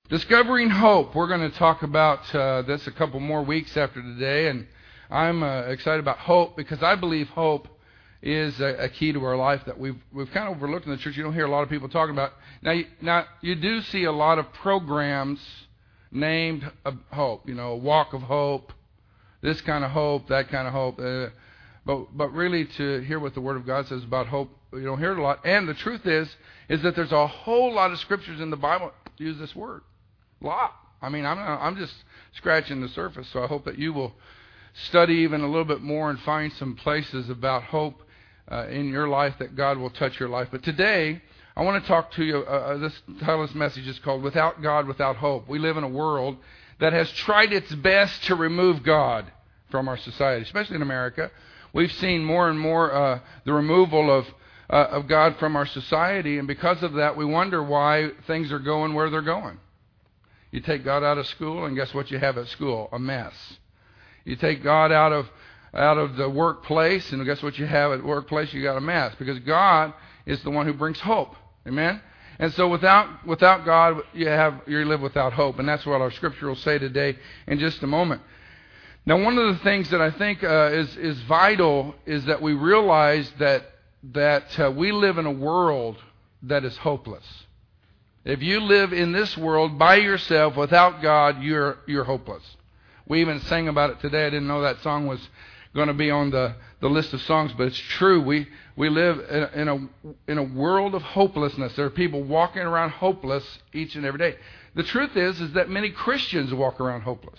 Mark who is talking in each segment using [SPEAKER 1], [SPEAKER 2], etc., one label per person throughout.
[SPEAKER 1] Discovering hope. We're going to talk about this a couple more weeks after today, and I'm excited about hope because I believe hope is a key to our life that we've kind of overlooked in the church. You don't hear a lot of people talking about. Now you do see a lot of programs named hope. You know, walk of hope, this kind of hope, that kind of hope. But really, to hear what the Word of God says about hope, you don't hear it a lot. And the truth is that there's a whole lot of scriptures in the Bible that use this word. A lot. I mean, I'm just scratching the surface, so I hope that you will study even a little bit more and find some places about hope in your life that God will touch your life. But today, I want to talk to you, this title of this message is called Without God, Without Hope. We live in a world that has tried its best to remove God from our society, especially in America. We've seen more and more the removal of God from our society, and because of that, we wonder why things are going where they're going. You take God out of school, and guess what you have at school? A mess. You take God out of the workplace, and guess what you have at workplace? You got a mess, because God is the one who brings hope. Amen? And so without God, you live without hope, and that's what our scripture will say today in just a moment. Now, one of the things that I think is vital is that we realize that we live in a world that is hopeless. If you live in this world by yourself without God, you're hopeless. We even sang about it today. I didn't know that song was going to be on the list of songs, but it's true. We live in a world of hopelessness. There are people walking around hopeless each and every day. The truth is that many Christians walk around hopeless.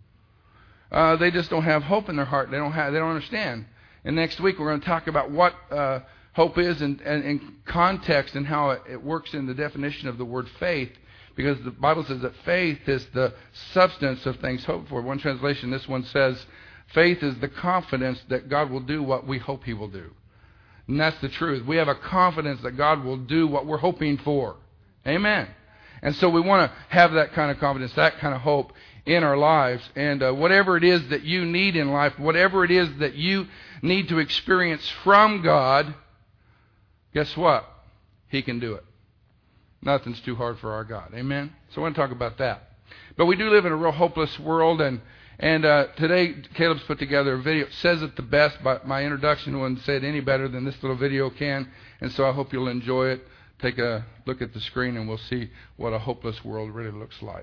[SPEAKER 1] They just don't have hope in their heart. They don't understand. And next week we're going to talk about what hope is and context and how it works in the definition of the word faith, because the Bible says that faith is the substance of things hoped for. One translation, this one says, faith is the confidence that God will do what we hope He will do. And that's the truth. We have a confidence that God will do what we're hoping for. Amen. And so we want to have that kind of confidence, that kind of hope in our lives. And whatever it is that you need in life, whatever it is that you need to experience from God, guess what? He can do it. Nothing's too hard for our God. Amen? So I want to talk about that. But we do live in a real hopeless world, and today Caleb's put together a video. It says it the best, but my introduction wouldn't say it any better than this little video can, and so I hope you'll enjoy it. Take a look at the screen, and we'll see what a hopeless world really looks like.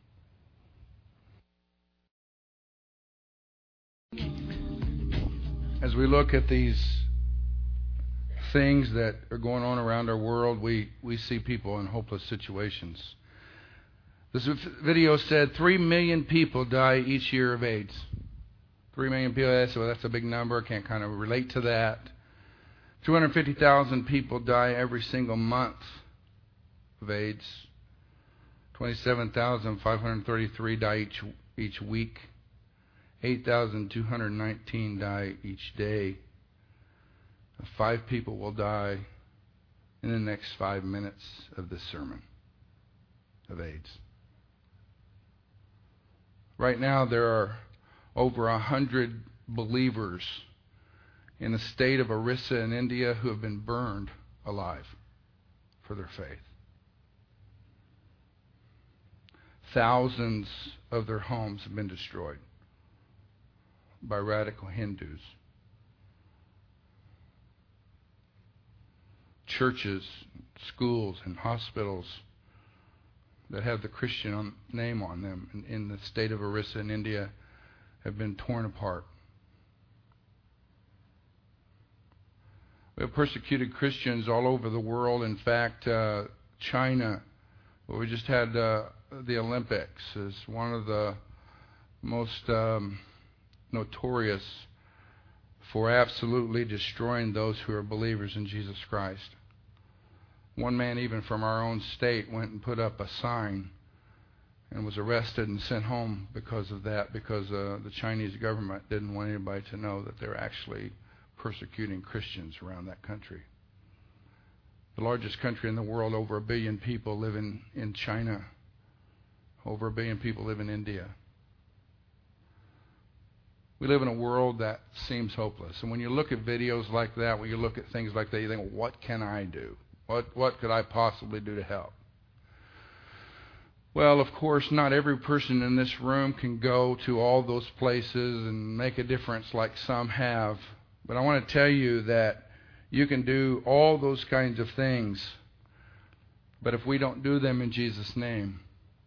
[SPEAKER 1] As we look at these things that are going on around our world, we see people in hopeless situations. This video said 3 million people die each year of AIDS. 3 million people, so that's a big number. I can't kind of relate to that. 250,000 people die every single month of AIDS. 27,533 die each week. 8,219 die each day. 5 people will die in the next 5 minutes of this sermon of AIDS. Right now there are over 100 believers in the state of Orissa in India who have been burned alive for their faith. Thousands of their homes have been destroyed by radical Hindus. Churches, schools, and hospitals that have the Christian name on them in the state of Orissa in India have been torn apart. We have persecuted Christians all over the world. In fact, China, where we just had the Olympics, is one of the most notorious for absolutely destroying those who are believers in Jesus Christ. One man, even from our own state, went and put up a sign and was arrested and sent home because of that, because the Chinese government didn't want anybody to know that they're actually persecuting Christians around that country. The largest country in the world, over 1 billion people live in China. Over 1 billion people live in India. We live in a world that seems hopeless. And when you look at videos like that, when you look at things like that, you think, well, what can I do? What could I possibly do to help? Well, of course, not every person in this room can go to all those places and make a difference like some have. But I want to tell you that you can do all those kinds of things. But if we don't do them in Jesus' name,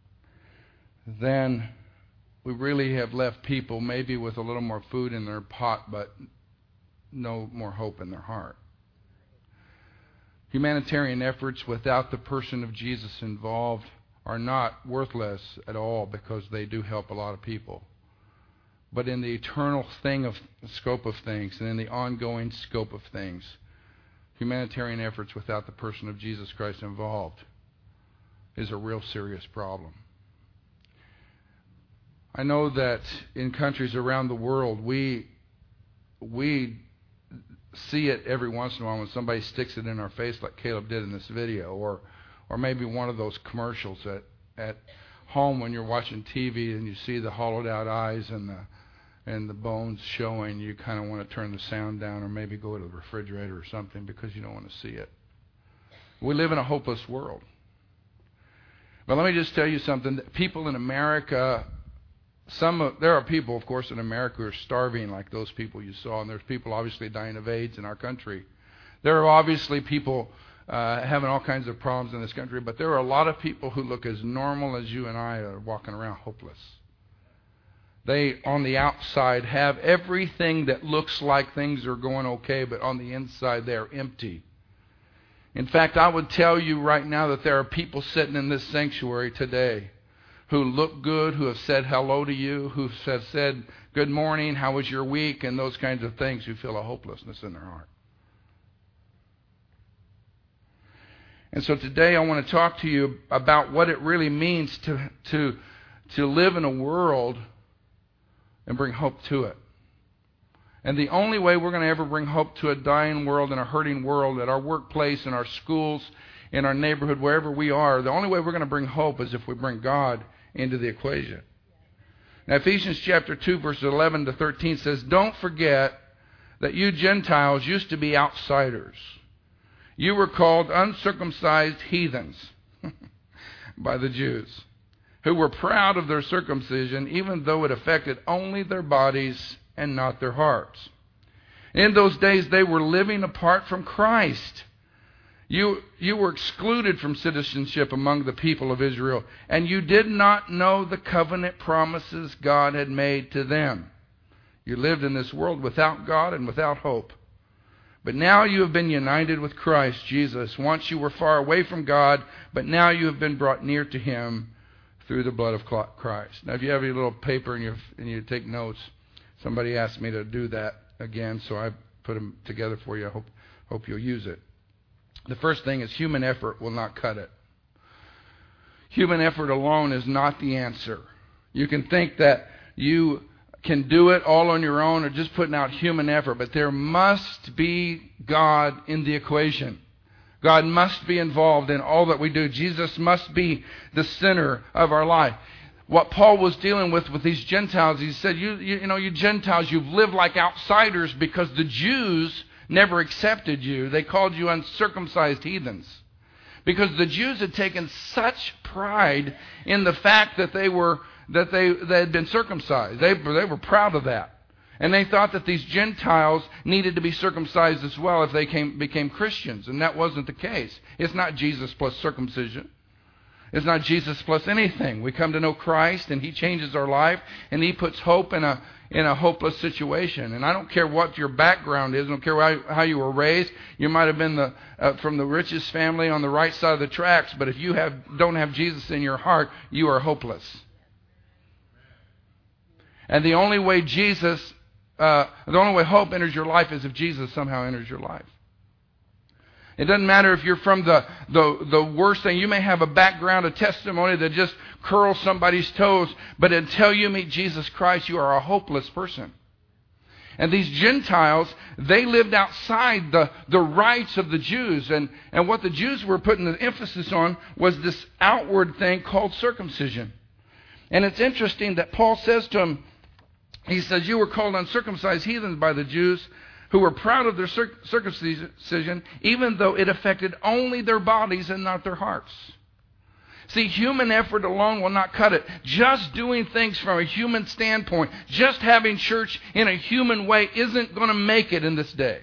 [SPEAKER 1] then we really have left people maybe with a little more food in their pot, but no more hope in their heart. Humanitarian efforts without the person of Jesus involved are not worthless at all, because they do help a lot of people. But in the eternal scope of things, and in the ongoing scope of things, humanitarian efforts without the person of Jesus Christ involved is a real serious problem. I know that in countries around the world, we see it every once in a while when somebody sticks it in our face like Caleb did in this video, or maybe one of those commercials at home when you're watching TV and you see the hollowed out eyes and the bones showing. You kind of want to turn the sound down, or maybe go to the refrigerator or something, because you don't want to see it. We live in a hopeless world. But let me just tell you something. People in America, there are people, of course, in America who are starving like those people you saw, and there's people obviously dying of AIDS in our country. There are obviously people having all kinds of problems in this country, but there are a lot of people who look as normal as you and I are walking around hopeless. They, on the outside, have everything that looks like things are going okay, but on the inside they are empty. In fact, I would tell you right now that there are people sitting in this sanctuary today who look good, who have said hello to you, who have said good morning, how was your week, and those kinds of things, who feel a hopelessness in their heart. And so today I want to talk to you about what it really means to live in a world and bring hope to it. And the only way we're going to ever bring hope to a dying world and a hurting world, at our workplace, in our schools, in our neighborhood, wherever we are, the only way we're going to bring hope is if we bring God into the equation. Now, Ephesians chapter 2, verses 11 to 13 says, "Don't forget that you Gentiles used to be outsiders. You were called uncircumcised heathens by the Jews, who were proud of their circumcision, even though it affected only their bodies and not their hearts. In those days they were living apart from Christ. You were excluded from citizenship among the people of Israel, and you did not know the covenant promises God had made to them. You lived in this world without God and without hope. But now you have been united with Christ Jesus. Once you were far away from God, but now you have been brought near to Him through the blood of Christ." Now, if you have your little paper and you take notes, somebody asked me to do that again, so I put them together for you. I hope you'll use it. The first thing is, human effort will not cut it. Human effort alone is not the answer. You can think that you can do it all on your own, or just putting out human effort, but there must be God in the equation. God must be involved in all that we do. Jesus must be the center of our life. What Paul was dealing with these Gentiles, he said, you Gentiles, you've lived like outsiders because the Jews never accepted you. They called you uncircumcised heathens. Because the Jews had taken such pride in the fact that they had been circumcised. They were proud of that. And they thought that these Gentiles needed to be circumcised as well if they became Christians. And that wasn't the case. It's not Jesus plus circumcision. It's not Jesus plus anything. We come to know Christ, and He changes our life, and He puts hope in a hopeless situation. And I don't care what your background is. I don't care how you were raised. You might have been from the richest family on the right side of the tracks, but if you don't have Jesus in your heart, you are hopeless. And the only way hope enters your life is if Jesus somehow enters your life. It doesn't matter if you're from the worst thing. You may have a background, a testimony that just curls somebody's toes, but until you meet Jesus Christ, you are a hopeless person. And these Gentiles, they lived outside the rights of the Jews. And what the Jews were putting the emphasis on was this outward thing called circumcision. And it's interesting that Paul says to them, he says, "You were called uncircumcised heathens by the Jews, who were proud of their circumcision, even though it affected only their bodies and not their hearts." See, human effort alone will not cut it. Just doing things from a human standpoint, just having church in a human way isn't going to make it in this day.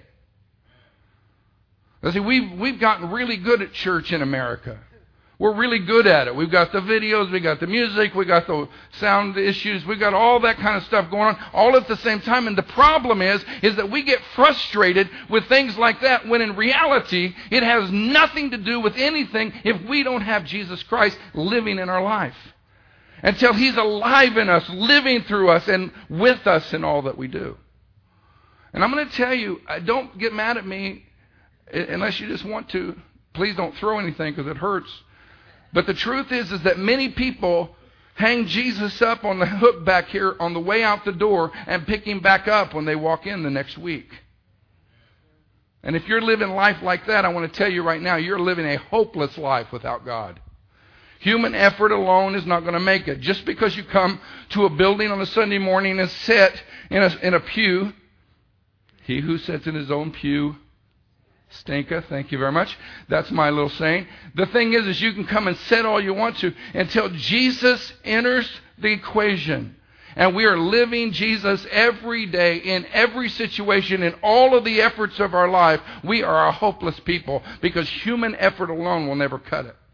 [SPEAKER 1] See, we've gotten really good at church in America. We're really good at it. We've got the videos, we got the music, we got the sound issues, we got all that kind of stuff going on, all at the same time. And the problem is that we get frustrated with things like that, when in reality, it has nothing to do with anything if we don't have Jesus Christ living in our life. Until He's alive in us, living through us, and with us in all that we do. And I'm going to tell you, don't get mad at me unless you just want to. Please don't throw anything, because it hurts. But the truth is that many people hang Jesus up on the hook back here on the way out the door and pick Him back up when they walk in the next week. And if you're living life like that, I want to tell you right now, you're living a hopeless life without God. Human effort alone is not going to make it. Just because you come to a building on a Sunday morning and sit in a pew, he who sits in his own pew stinketh. Thank you very much. That's my little saying. The thing is you can come and sit all you want to until Jesus enters the equation. And we are living Jesus every day, in every situation, in all of the efforts of our life. We are a hopeless people, because human effort alone will never cut it.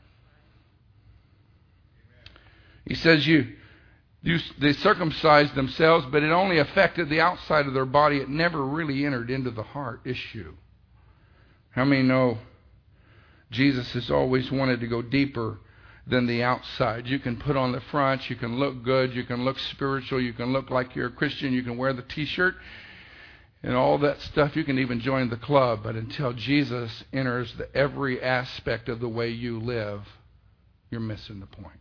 [SPEAKER 1] He says they circumcised themselves, but it only affected the outside of their body. It never really entered into the heart issue. How many know Jesus has always wanted to go deeper than the outside? You can put on the front, you can look good, you can look spiritual, you can look like you're a Christian, you can wear the t-shirt and all that stuff. You can even join the club, but until Jesus enters every aspect of the way you live, you're missing the point.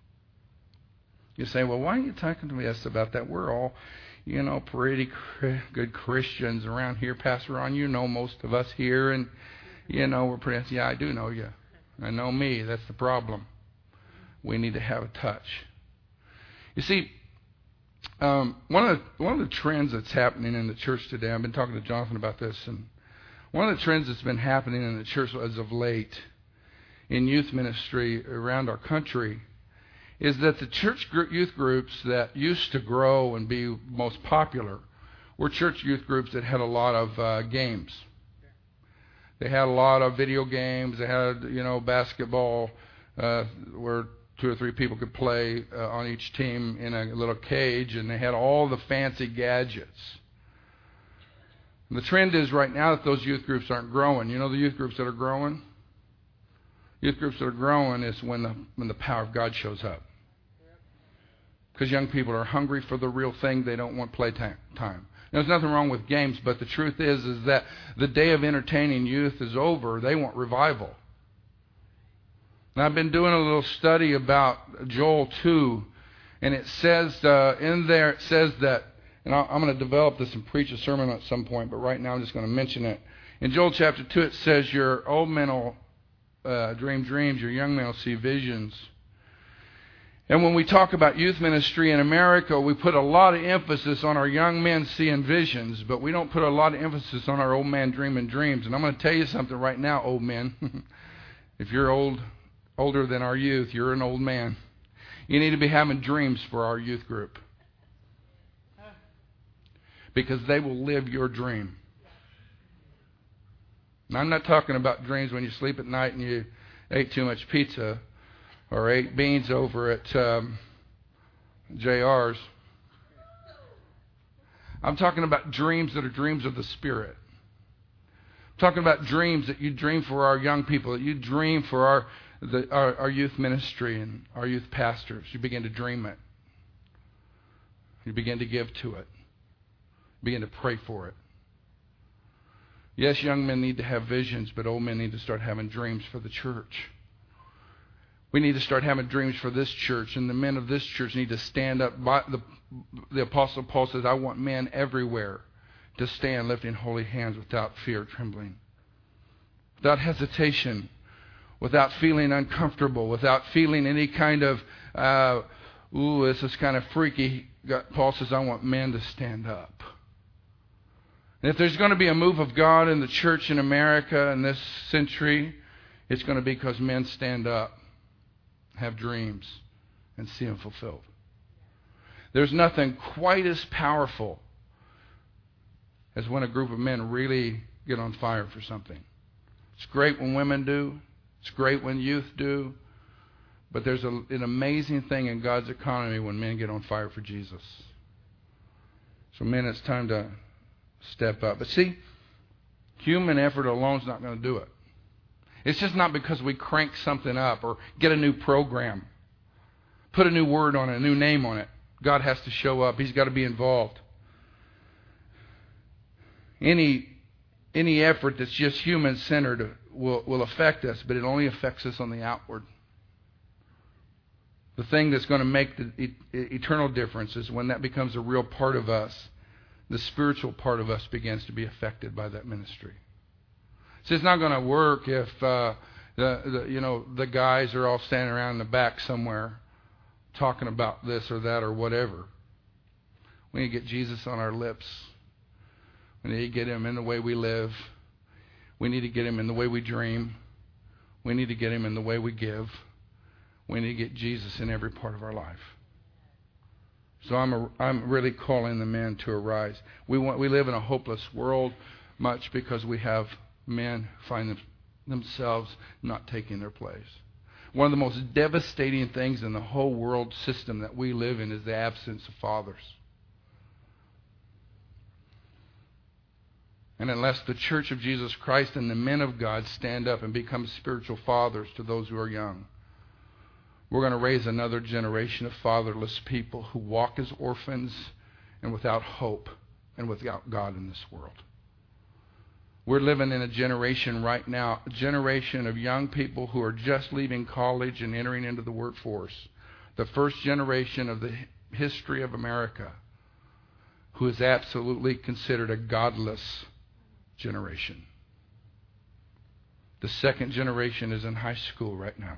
[SPEAKER 1] You say, well, why are you talking to us about that? We're all, pretty good Christians around here, Pastor Ron. You know most of us here, and, we're pretty... Yeah, I do know you. I know me. That's the problem. We need to have a touch. You see, one of the trends that's happening in the church today, I've been talking to Jonathan about this, and one of the trends that's been happening in the church as of late in youth ministry around our country is that the church youth groups that used to grow and be most popular were church youth groups that had a lot of games. They had a lot of video games. They had, basketball where 2 or 3 people could play on each team in a little cage, and they had all the fancy gadgets. And the trend is right now that those youth groups aren't growing. You know the youth groups that are growing? Youth groups that are growing is when the power of God shows up. Because young people are hungry for the real thing. They don't want playtime. There's nothing wrong with games, but the truth is that the day of entertaining youth is over. They want revival. And I've been doing a little study about Joel 2, and it says in there, it says that, and I'm going to develop this and preach a sermon at some point, but right now I'm just going to mention it. In Joel chapter 2, it says, your old men will dream dreams, your young men will see visions. And when we talk about youth ministry in America, we put a lot of emphasis on our young men seeing visions, but we don't put a lot of emphasis on our old man dreaming dreams. And I'm going to tell you something right now, old men. If you're older than our youth, you're an old man. You need to be having dreams for our youth group, because they will live your dream. And I'm not talking about dreams when you sleep at night and you ate too much pizza or ate beans over at JR's. I'm talking about dreams that are dreams of the Spirit. I'm talking about dreams that you dream for our young people, that you dream for our youth ministry and our youth pastors. You begin to dream it. You begin to give to it. You begin to pray for it. Yes, young men need to have visions, but old men need to start having dreams for the church. We need to start having dreams for this church, and the men of this church need to stand up. The Apostle Paul says, I want men everywhere to stand lifting holy hands without fear or trembling, without hesitation, without feeling uncomfortable, without feeling any kind of, this is kind of freaky. Paul says, I want men to stand up. And if there's going to be a move of God in the church in America in this century, it's going to be because men stand up. have dreams, and see them fulfilled. There's nothing quite as powerful as when a group of men really get on fire for something. It's great when women do. It's great when youth do. But there's an amazing thing in God's economy when men get on fire for Jesus. So men, it's time to step up. But see, human effort alone is not going to do it. It's just not because we crank something up or get a new program, put a new word on it, a new name on it. God has to show up. He's got to be involved. Any effort that's just human-centered will affect us, but it only affects us on the outward. The thing that's going to make the eternal difference is when that becomes a real part of us. The spiritual part of us begins to be affected by that ministry. So it's not going to work if the guys are all standing around in the back somewhere talking about this or that or whatever. We need to get Jesus on our lips. We need to get Him in the way we live. We need to get Him in the way we dream. We need to get Him in the way we give. We need to get Jesus in every part of our life. So I'm really calling the men to arise. We live in a hopeless world, much because we have men find themselves not taking their place. One of the most devastating things in the whole world system that we live in is the absence of fathers. And unless the Church of Jesus Christ and the men of God stand up and become spiritual fathers to those who are young, we're going to raise another generation of fatherless people who walk as orphans and without hope and without God in this world. We're living in a generation right now, a generation of young people who are just leaving college and entering into the workforce. The first generation of the history of America who is absolutely considered a godless generation. The second generation is in high school right now.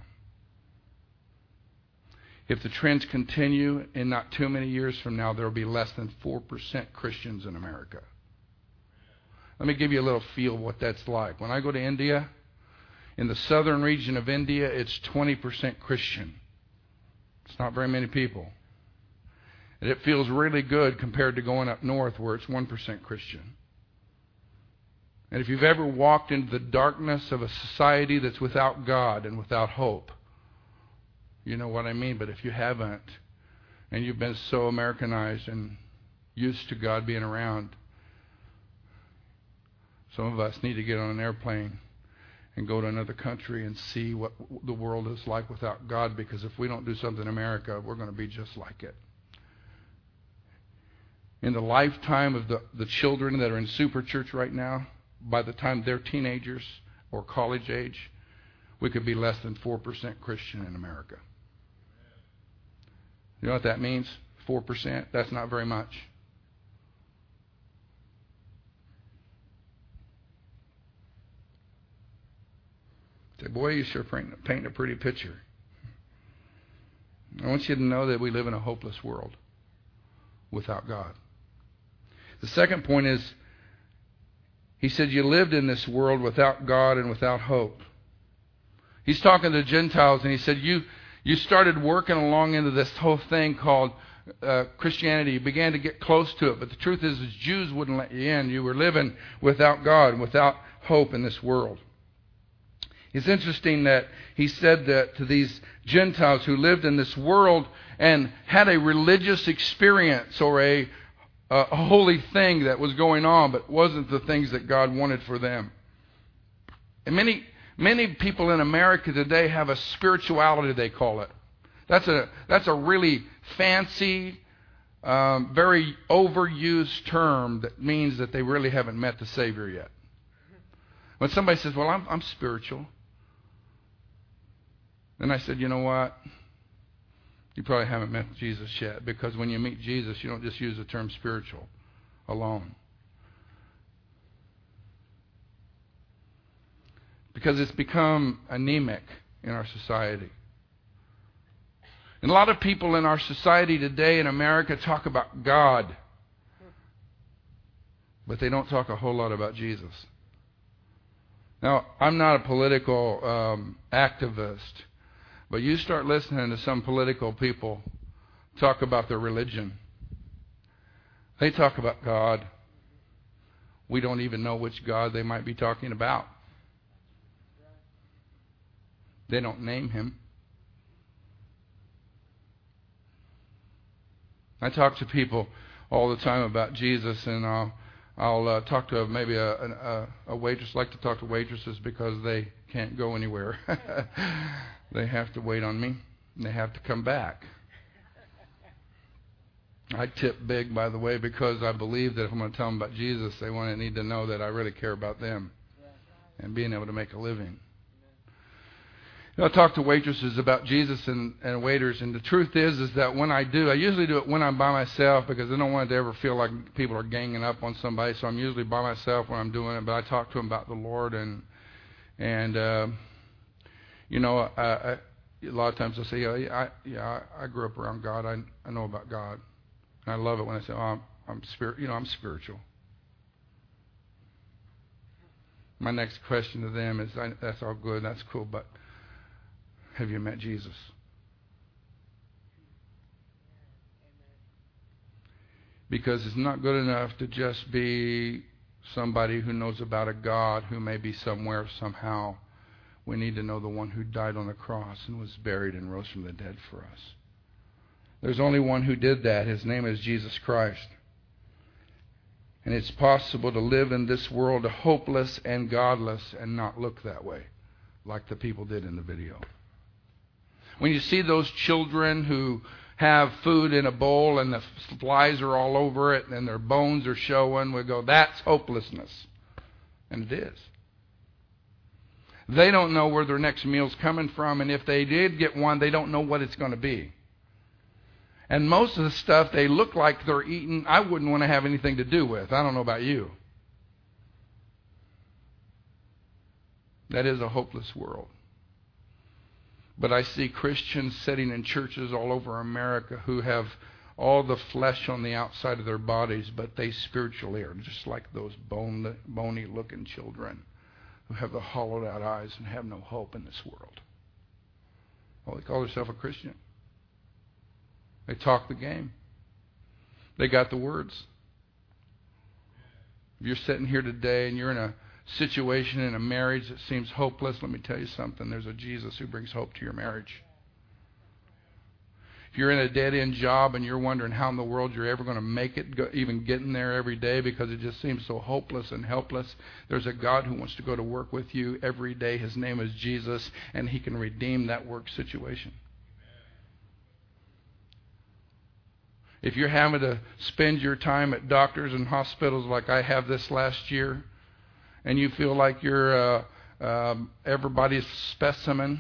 [SPEAKER 1] If the trends continue, in not too many years from now, there will be less than 4% Christians in America. Let me give you a little feel of what that's like. When I go to India, in the southern region of India, it's 20% Christian. It's not very many people. And it feels really good compared to going up north where it's 1% Christian. And if you've ever walked into the darkness of a society that's without God and without hope, you know what I mean. But if you haven't, and you've been so Americanized and used to God being around, some of us need to get on an airplane and go to another country and see what the world is like without God, because if we don't do something in America, we're going to be just like it. In the lifetime of the children that are in Super Church right now, by the time they're teenagers or college age, we could be less than 4% Christian in America. You know what that means? 4%? That's not very much. Say, boy, you sure paint a pretty picture. I want you to know that we live in a hopeless world without God. The second point is, he said, you lived in this world without God and without hope. He's talking to the Gentiles, and he said, you started working along into this whole thing called Christianity. You began to get close to it, but the truth is Jews wouldn't let you in. You were living without God and without hope in this world. It's interesting that he said that to these Gentiles who lived in this world and had a religious experience or a holy thing that was going on, but wasn't the things that God wanted for them. And many people in America today have a spirituality, they call it. That's a really fancy, very overused term that means that they really haven't met the Savior yet. When somebody says, well, I'm spiritual, then I said, you know what? You probably haven't met Jesus yet, because when you meet Jesus, you don't just use the term spiritual alone. Because it's become anemic in our society. And a lot of people in our society today in America talk about God, but they don't talk a whole lot about Jesus. Now, I'm not a political activist, But you start listening to some political people talk about their religion. They talk about God. We don't even know which God they might be talking about. They don't name Him. I talk to people all the time about Jesus, and I'll talk to maybe a waitress. I like to talk to waitresses because they can't go anywhere. They have to wait on me, and they have to come back. I tip big, by the way, because I believe that if I'm going to tell them about Jesus, they need to know that I really care about them and being able to make a living. I talk to waitresses about Jesus and waiters, and the truth is that when I do, I usually do it when I'm by myself because I don't want it to ever feel like people are ganging up on somebody. So I'm usually by myself when I'm doing it. But I talk to them about the Lord, and you know, a lot of times I say, I grew up around God. I know about God, and I love it when I say, I'm spiritual. My next question to them is, that's all good, that's cool, but have you met Jesus? Because it's not good enough to just be somebody who knows about a God who may be somewhere, somehow. We need to know the one who died on the cross and was buried and rose from the dead for us. There's only one who did that. His name is Jesus Christ. And it's possible to live in this world hopeless and godless and not look that way, like the people did in the video. When you see those children who have food in a bowl and the flies are all over it and their bones are showing, we go, that's hopelessness. And it is. They don't know where their next meal's coming from, and if they did get one, they don't know what it's going to be. And most of the stuff they look like they're eating, I wouldn't want to have anything to do with. I don't know about you. That is a hopeless world. But I see Christians sitting in churches all over America who have all the flesh on the outside of their bodies, but they spiritually are just like those bony-looking children who have the hollowed-out eyes and have no hope in this world. Well, they call themselves a Christian. They talk the game. They got the words. If you're sitting here today and you're in a situation in a marriage that seems hopeless, let me tell you something. There's a Jesus who brings hope to your marriage. If you're in a dead-end job and you're wondering how in the world you're ever going to make it, even getting there every day because it just seems so hopeless and helpless, there's a God who wants to go to work with you every day. His name is Jesus, and He can redeem that work situation. If you're having to spend your time at doctors and hospitals like I have this last year, and you feel like you're everybody's specimen,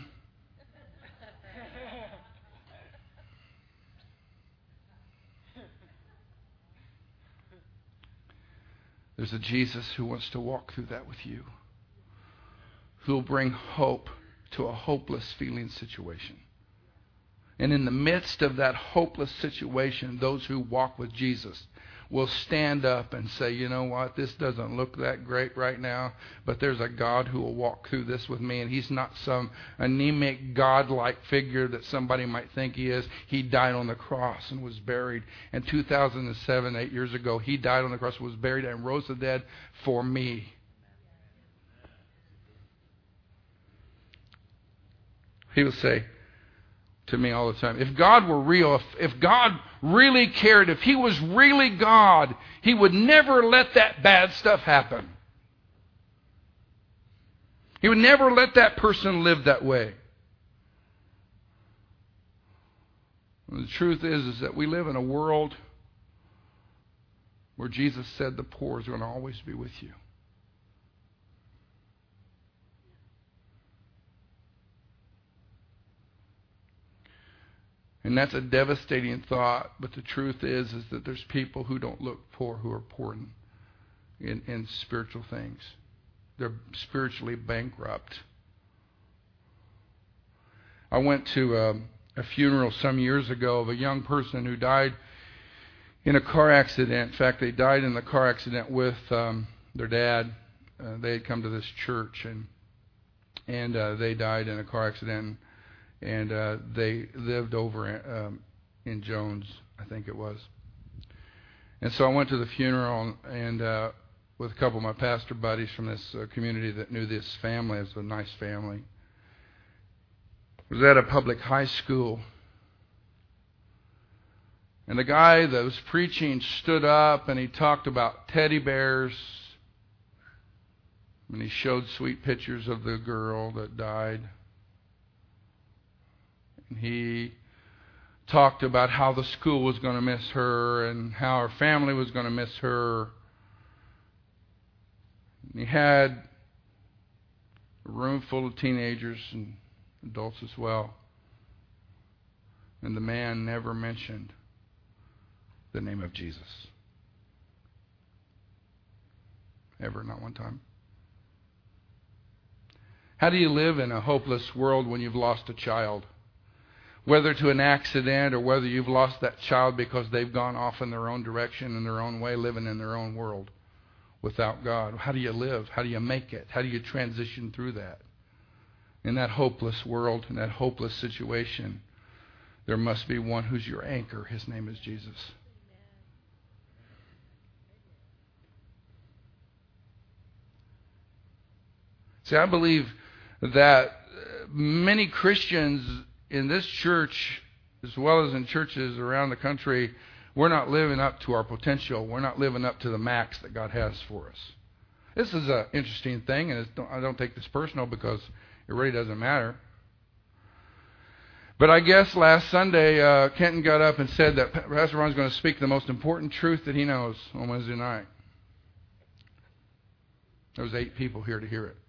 [SPEAKER 1] there's a Jesus who wants to walk through that with you, who will bring hope to a hopeless feeling situation. And in the midst of that hopeless situation, those who walk with Jesus will stand up and say, you know what, this doesn't look that great right now, but there's a God who will walk through this with me, and He's not some anemic God-like figure that somebody might think He is. He died on the cross and was buried. In 2007, 8 years ago, He died on the cross, was buried, and rose from the dead for me. He will say to me all the time, if God were real, if God really cared, if He was really God, He would never let that bad stuff happen. He would never let that person live that way. And the truth is that we live in a world where Jesus said the poor is going to always be with you. And that's a devastating thought, but the truth is that there's people who don't look poor who are poor in spiritual things. They're spiritually bankrupt. I went to a funeral some years ago of a young person who died in a car accident. In fact, they died in the car accident with their dad. They had come to this church, and they died in a car accident. and they lived over in Jones, I think it was. And so I went to the funeral, and with a couple of my pastor buddies from this community that knew this family. It was a nice family. It was at a public high school. And the guy that was preaching stood up and he talked about teddy bears. And he showed sweet pictures of the girl that died. And he talked about how the school was going to miss her and how her family was going to miss her. And he had a room full of teenagers and adults as well. And the man never mentioned the name of Jesus. Ever, not one time. How do you live in a hopeless world when you've lost a child? Whether to an accident or whether you've lost that child because they've gone off in their own direction, in their own way, living in their own world without God. How do you live? How do you make it? How do you transition through that? In that hopeless world, in that hopeless situation, there must be one who's your anchor. His name is Jesus. See, I believe that many Christians in this church, as well as in churches around the country, we're not living up to our potential. We're not living up to the max that God has for us. This is an interesting thing, and I don't take this personal because it really doesn't matter. But I guess last Sunday, Kenton got up and said that Pastor Ron's going to speak the most important truth that he knows on Wednesday night. There was 8 people here to hear it.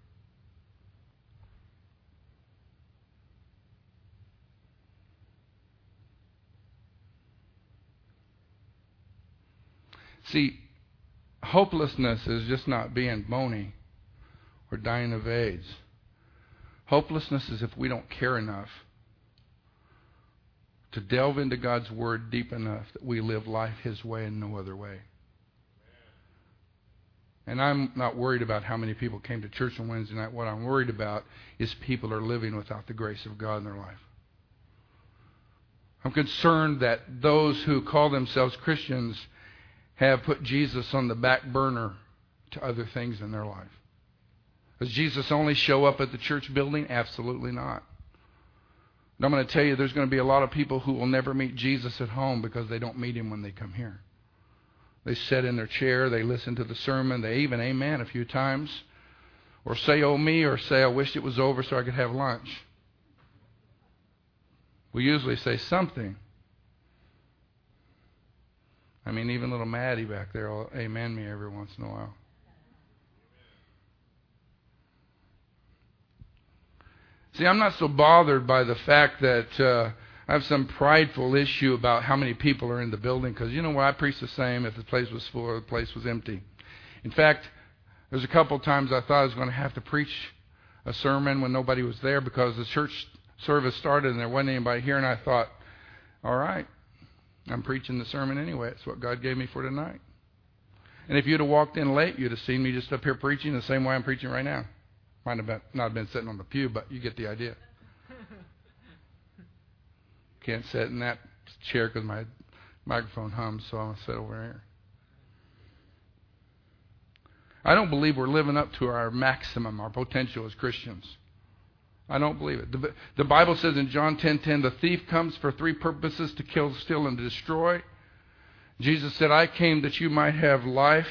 [SPEAKER 1] See, hopelessness is just not being bony or dying of AIDS. Hopelessness is if we don't care enough to delve into God's Word deep enough that we live life His way and no other way. And I'm not worried about how many people came to church on Wednesday night. What I'm worried about is people are living without the grace of God in their life. I'm concerned that those who call themselves Christians have put Jesus on the back burner to other things in their life. Does Jesus only show up at the church building? Absolutely not. And I'm going to tell you, there's going to be a lot of people who will never meet Jesus at home because they don't meet Him when they come here. They sit in their chair, they listen to the sermon, they even amen a few times, or say, oh me, or say, I wish it was over so I could have lunch. We usually say something. I mean, even little Maddie back there will amen me every once in a while. See, I'm not so bothered by the fact that I have some prideful issue about how many people are in the building, because you know what? I preach the same if the place was full or the place was empty. In fact, there's a couple of times I thought I was going to have to preach a sermon when nobody was there because the church service started and there wasn't anybody here, and I thought, all right, I'm preaching the sermon anyway. It's what God gave me for tonight. And if you'd have walked in late, you'd have seen me just up here preaching the same way I'm preaching right now. Might have not have been sitting on the pew, but you get the idea. Can't sit in that chair because my microphone hums, so I'm going to sit over here. I don't believe we're living up to our maximum, our potential as Christians. I don't believe it. The Bible says in John 10:10, the thief comes for 3 purposes: to kill, steal, and to destroy. Jesus said, I came that you might have life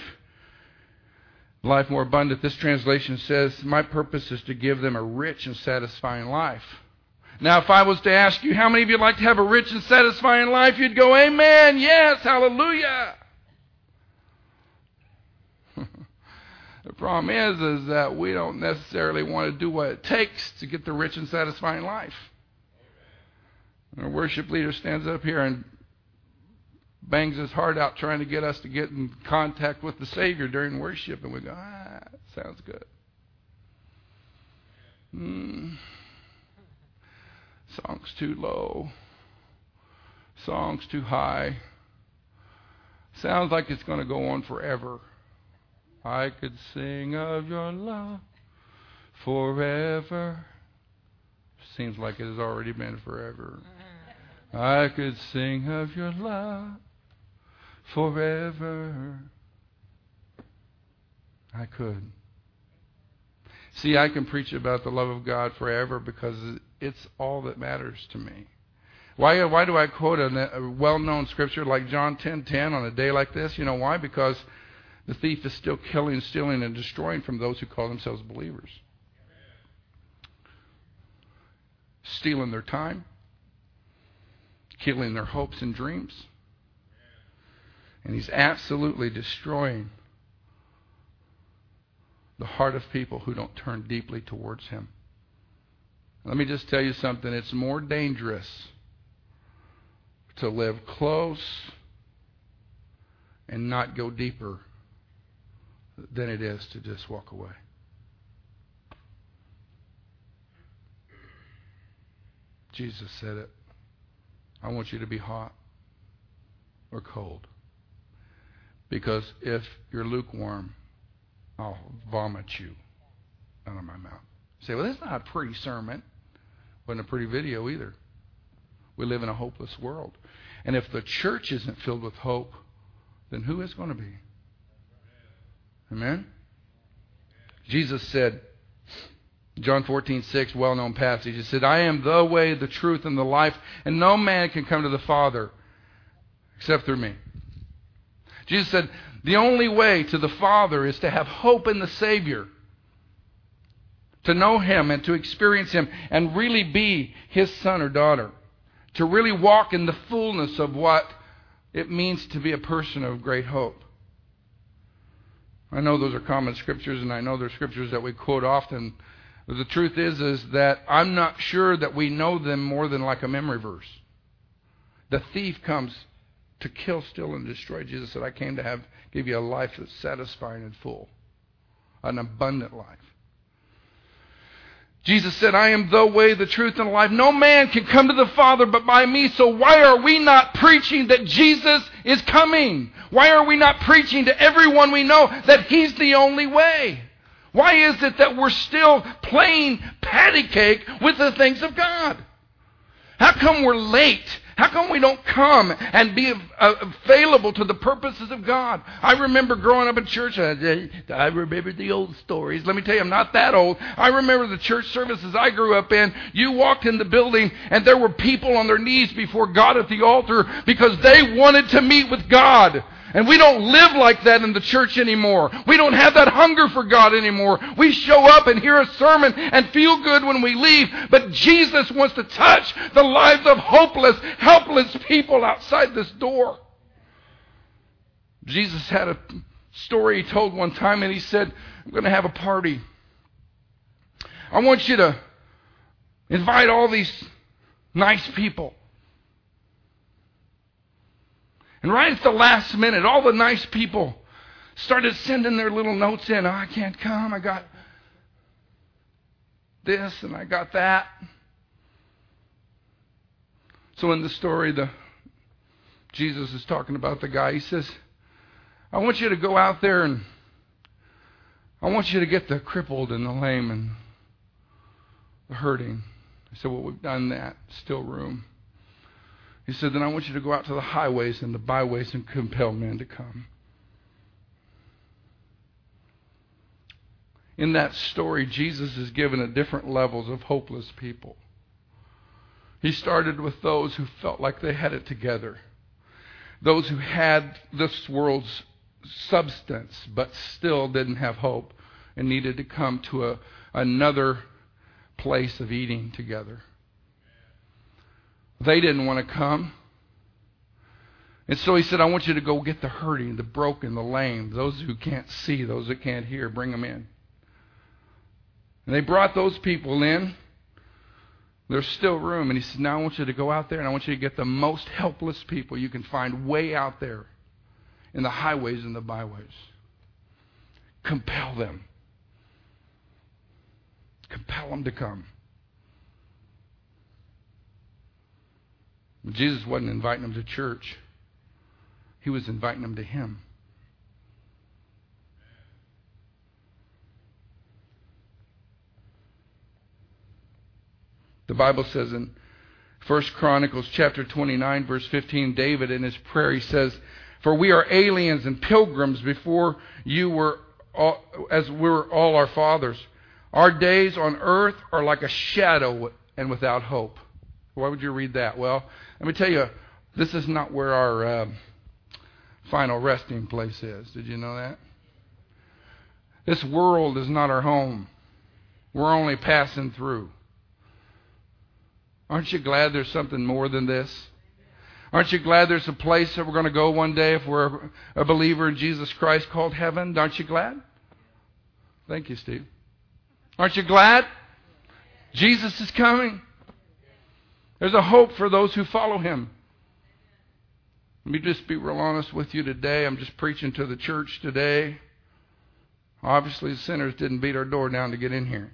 [SPEAKER 1] more abundant. This translation says, my purpose is to give them a rich and satisfying life. Now, if I was to ask you, how many of you would like to have a rich and satisfying life? You'd go, amen, yes, hallelujah. The problem is that we don't necessarily want to do what it takes to get the rich and satisfying life. And our worship leader stands up here and bangs his heart out trying to get us to get in contact with the Savior during worship, and we go, sounds good. Song's too low. Song's too high. Sounds like it's going to go on forever. I could sing of your love forever. seems like it has already been forever. I could sing of your love forever. I could. See, I can preach about the love of God forever because it's all that matters to me. Why do I quote a well-known scripture like John 10:10 on a day like this? You know why? Because the thief is still killing, stealing, and destroying from those who call themselves believers. Stealing their time, killing their hopes and dreams. And he's absolutely destroying the heart of people who don't turn deeply towards him. Let me just tell you something. It's more dangerous to live close and not go deeper than it is to just walk away. Jesus said it. I want you to be hot or cold. Because if you're lukewarm, I'll vomit you out of my mouth. You say, well, that's not a pretty sermon. Wasn't a pretty video either. We live in a hopeless world. And if the church isn't filled with hope, then who is going to be? Amen? Jesus said, John 14:6, well-known passage, he said, I am the way, the truth, and the life, and no man can come to the Father except through me. Jesus said, the only way to the Father is to have hope in the Savior, to know Him and to experience Him and really be His son or daughter, to really walk in the fullness of what it means to be a person of great hope. I know those are common scriptures, and I know they're scriptures that we quote often. But the truth is that I'm not sure that we know them more than like a memory verse. The thief comes to kill, steal, and destroy. Jesus said, I came to give you a life that's satisfying and full, an abundant life. Jesus said, I am the way, the truth, and the life. No man can come to the Father but by me. So why are we not preaching that Jesus is coming? Why are we not preaching to everyone we know that He's the only way? Why is it that we're still playing patty cake with the things of God? How come we're late? How come we don't come and be available to the purposes of God? I remember growing up in church. I remember the old stories. Let me tell you, I'm not that old. I remember the church services I grew up in. You walked in the building and there were people on their knees before God at the altar because they wanted to meet with God. And we don't live like that in the church anymore. We don't have that hunger for God anymore. We show up and hear a sermon and feel good when we leave. But Jesus wants to touch the lives of hopeless, helpless people outside this door. Jesus had a story he told one time, and he said, I'm going to have a party. I want you to invite all these nice people. And right at the last minute, all the nice people started sending their little notes in. Oh, I can't come. I got this and I got that. So in the story, Jesus is talking about the guy. He says, I want you to go out there and I want you to get the crippled and the lame and the hurting. I said, well, we've done that. Still room. He said, then I want you to go out to the highways and the byways and compel men to come. In that story, Jesus is given at different levels of hopeless people. He started with those who felt like they had it together. Those who had this world's substance but still didn't have hope and needed to come to another place of eating together. They didn't want to come. And so he said, I want you to go get the hurting, the broken, the lame, those who can't see, those that can't hear, bring them in. And they brought those people in. There's still room. And he said, now I want you to go out there and I want you to get the most helpless people you can find way out there in the highways and the byways. Compel them. Compel them to come. Jesus wasn't inviting them to church. He was inviting them to Him. The Bible says in 1 Chronicles chapter 29, verse 15, David in his prayer, he says, "For we are aliens and pilgrims before you were all, as we were all our fathers. Our days on earth are like a shadow and without hope." Why would you read that? Well, let me tell you, this is not where our final resting place is. Did you know that? This world is not our home. We're only passing through. Aren't you glad there's something more than this? Aren't you glad there's a place that we're going to go one day if we're a believer in Jesus Christ called heaven? Aren't you glad? Thank you, Steve. Aren't you glad? Jesus is coming. There's a hope for those who follow Him. Let me just be real honest with you today. I'm just preaching to the church today. Obviously, the sinners didn't beat our door down to get in here.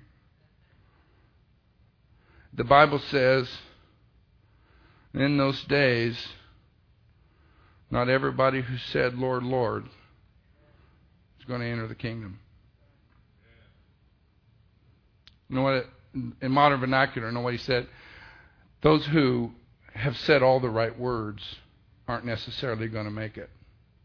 [SPEAKER 1] The Bible says, in those days, not everybody who said, "Lord, Lord," is going to enter the kingdom. You know what? In modern vernacular, you know what he said? Those who have said all the right words aren't necessarily going to make it.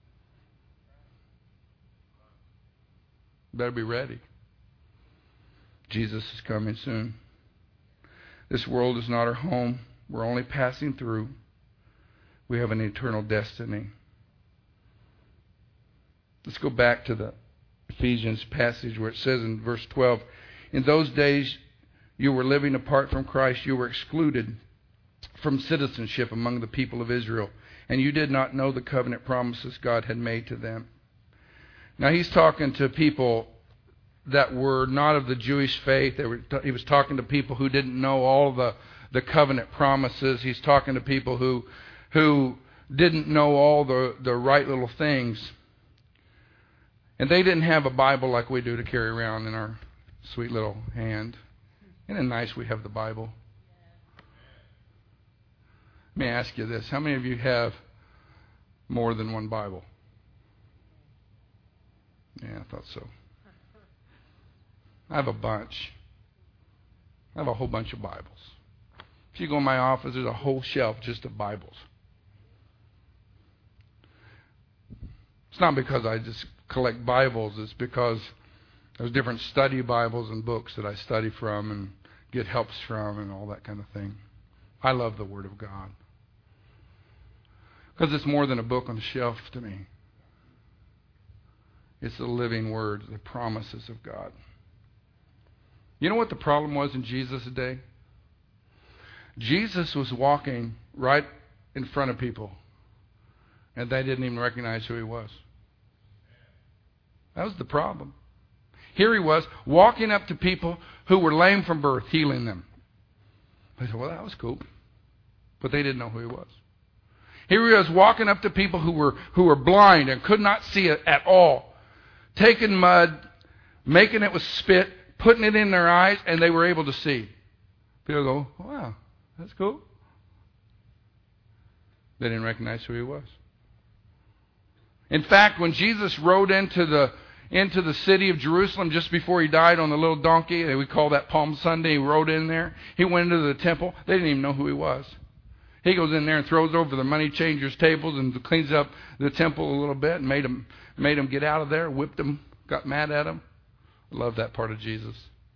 [SPEAKER 1] Better be ready. Jesus is coming soon. This world is not our home. We're only passing through. We have an eternal destiny. Let's go back to the Ephesians passage where it says in verse 12, "In those days you were living apart from Christ. You were excluded from citizenship among the people of Israel, and you did not know the covenant promises God had made to them." Now he's talking to people that were not of the Jewish faith. He was talking to people who didn't know all the covenant promises. He's talking to people who didn't know all the right little things. And they didn't have a Bible like we do to carry around in our sweet little hand. Isn't it nice we have the Bible? Let me ask you this. How many of you have more than one Bible? Yeah, I thought so. I have a bunch. I have a whole bunch of Bibles. If you go in my office, there's a whole shelf just of Bibles. It's not because I just collect Bibles. It's because there's different study Bibles and books that I study from and get helps from and all that kind of thing. I love the Word of God. Because it's more than a book on the shelf to me. It's the living Word, the promises of God. You know what the problem was in Jesus' day? Jesus was walking right in front of people, and they didn't even recognize who He was. That was the problem. Here He was, walking up to people who were lame from birth, healing them. They said, "Well, that was cool." But they didn't know who He was. Here He was, walking up to people who were blind and could not see it at all, taking mud, making it with spit, putting it in their eyes, and they were able to see. People go, "Wow, that's cool." They didn't recognize who He was. In fact, when Jesus rode into the city of Jerusalem just before He died on the little donkey, we call that Palm Sunday, He rode in there. He went into the temple. They didn't even know who He was. He goes in there and throws over the money changers' tables and cleans up the temple a little bit and made them get out of there, whipped them, got mad at them. I love that part of Jesus.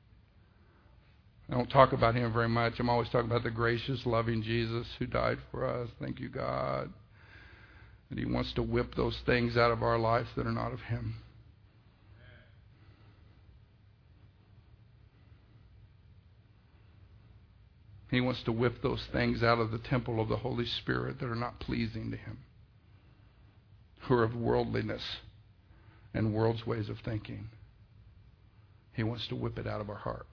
[SPEAKER 1] I don't talk about Him very much. I'm always talking about the gracious, loving Jesus who died for us. Thank you, God. And He wants to whip those things out of our lives that are not of Him. He wants to whip those things out of the temple of the Holy Spirit that are not pleasing to Him, who are of worldliness and world's ways of thinking. He wants to whip it out of our heart.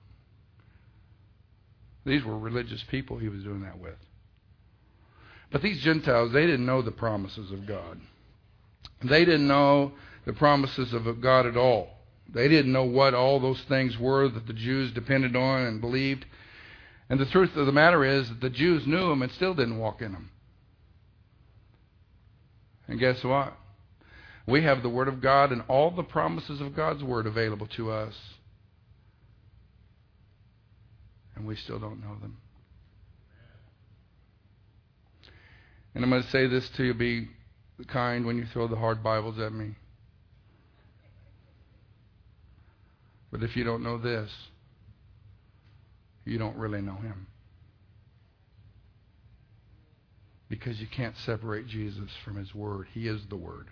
[SPEAKER 1] These were religious people He was doing that with. But these Gentiles, they didn't know the promises of God. They didn't know the promises of God at all. They didn't know what all those things were that the Jews depended on and believed. And the truth of the matter is that the Jews knew them and still didn't walk in them. And guess what? We have the Word of God and all the promises of God's Word available to us. And we still don't know them. And I'm going to say this to you, be kind when you throw the hard Bibles at me. But if you don't know this, you don't really know Him. Because you can't separate Jesus from His Word. He is the Word.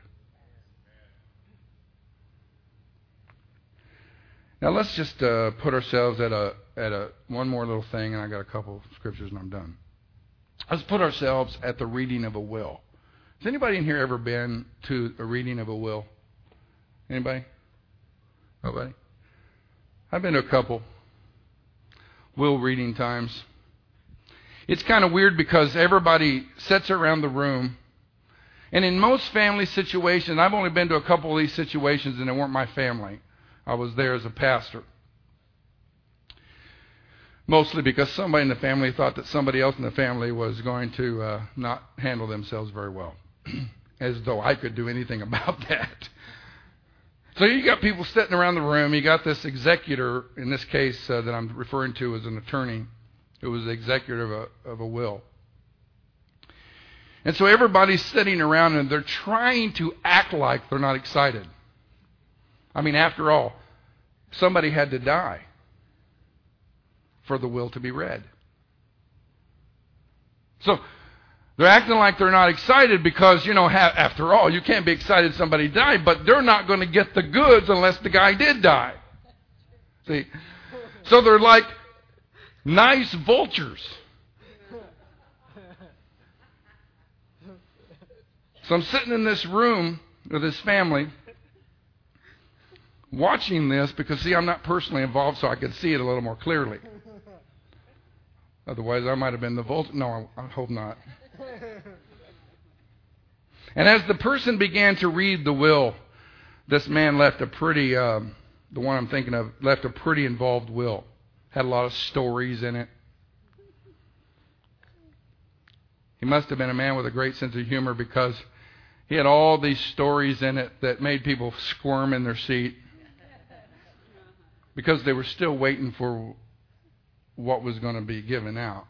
[SPEAKER 1] Now let's just put ourselves at a one more little thing, and I got a couple of scriptures and I'm done. Let's put ourselves at the reading of a will. Has anybody in here ever been to a reading of a will? Anybody? Nobody? I've been to a couple will reading times. It's kind of weird because everybody sits around the room, and in most family situations, I've only been to a couple of these situations and they weren't my family. I was there as a pastor. Mostly because somebody in the family thought that somebody else in the family was going to not handle themselves very well. As though I could do anything about that. So you got people sitting around the room. You got this executor, in this case that I'm referring to as an attorney, who was the executor of a will. And so everybody's sitting around and they're trying to act like they're not excited. I mean, after all, somebody had to die for the will to be read. So they're acting like they're not excited because, after all, you can't be excited somebody died, but they're not going to get the goods unless the guy did die. See? So they're like nice vultures. So I'm sitting in this room with his family watching this because, see, I'm not personally involved, so I could see it a little more clearly. Otherwise, I might have been the vulture. No, I hope not. And as the person began to read the will, this man left a pretty, the one I'm thinking of, left a pretty involved will. Had a lot of stories in it. He must have been a man with a great sense of humor because he had all these stories in it that made people squirm in their seat because they were still waiting for what was going to be given out.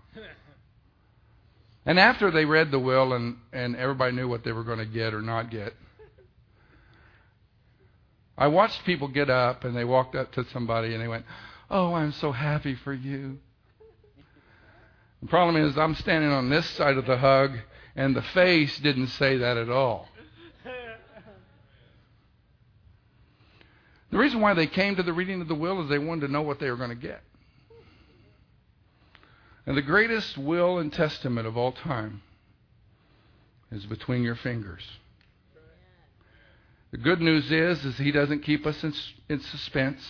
[SPEAKER 1] And after they read the will and everybody knew what they were going to get or not get, I watched people get up and they walked up to somebody and they went, "Oh, I'm so happy for you." The problem is I'm standing on this side of the hug and the face didn't say that at all. The reason why they came to the reading of the will is they wanted to know what they were going to get. And the greatest will and testament of all time is between your fingers. The good news is He doesn't keep us in suspense.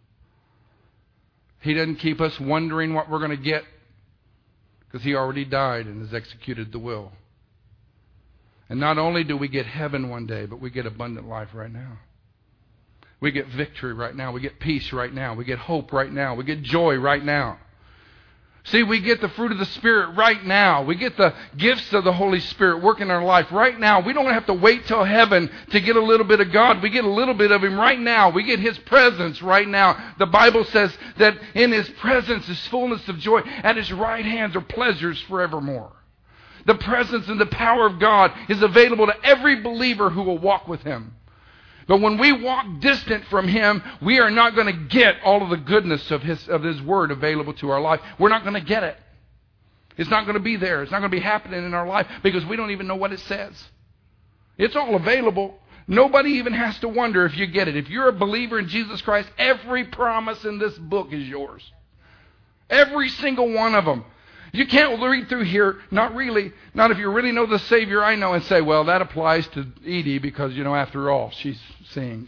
[SPEAKER 1] He doesn't keep us wondering what we're going to get because He already died and has executed the will. And not only do we get heaven one day, but we get abundant life right now. We get victory right now. We get peace right now. We get hope right now. We get joy right now. See, we get the fruit of the Spirit right now. We get the gifts of the Holy Spirit working in our life right now. We don't have to wait till heaven to get a little bit of God. We get a little bit of Him right now. We get His presence right now. The Bible says that in His presence is fullness of joy. At His right hand are pleasures forevermore. The presence and the power of God is available to every believer who will walk with Him. But when we walk distant from Him, we are not going to get all of the goodness of His Word available to our life. We're not going to get it. It's not going to be there. It's not going to be happening in our life because we don't even know what it says. It's all available. Nobody even has to wonder if you get it. If you're a believer in Jesus Christ, every promise in this book is yours. Every single one of them. You can't read through here, not really, not if you really know the Savior I know, and say, well, that applies to Edie because, after all, she sings.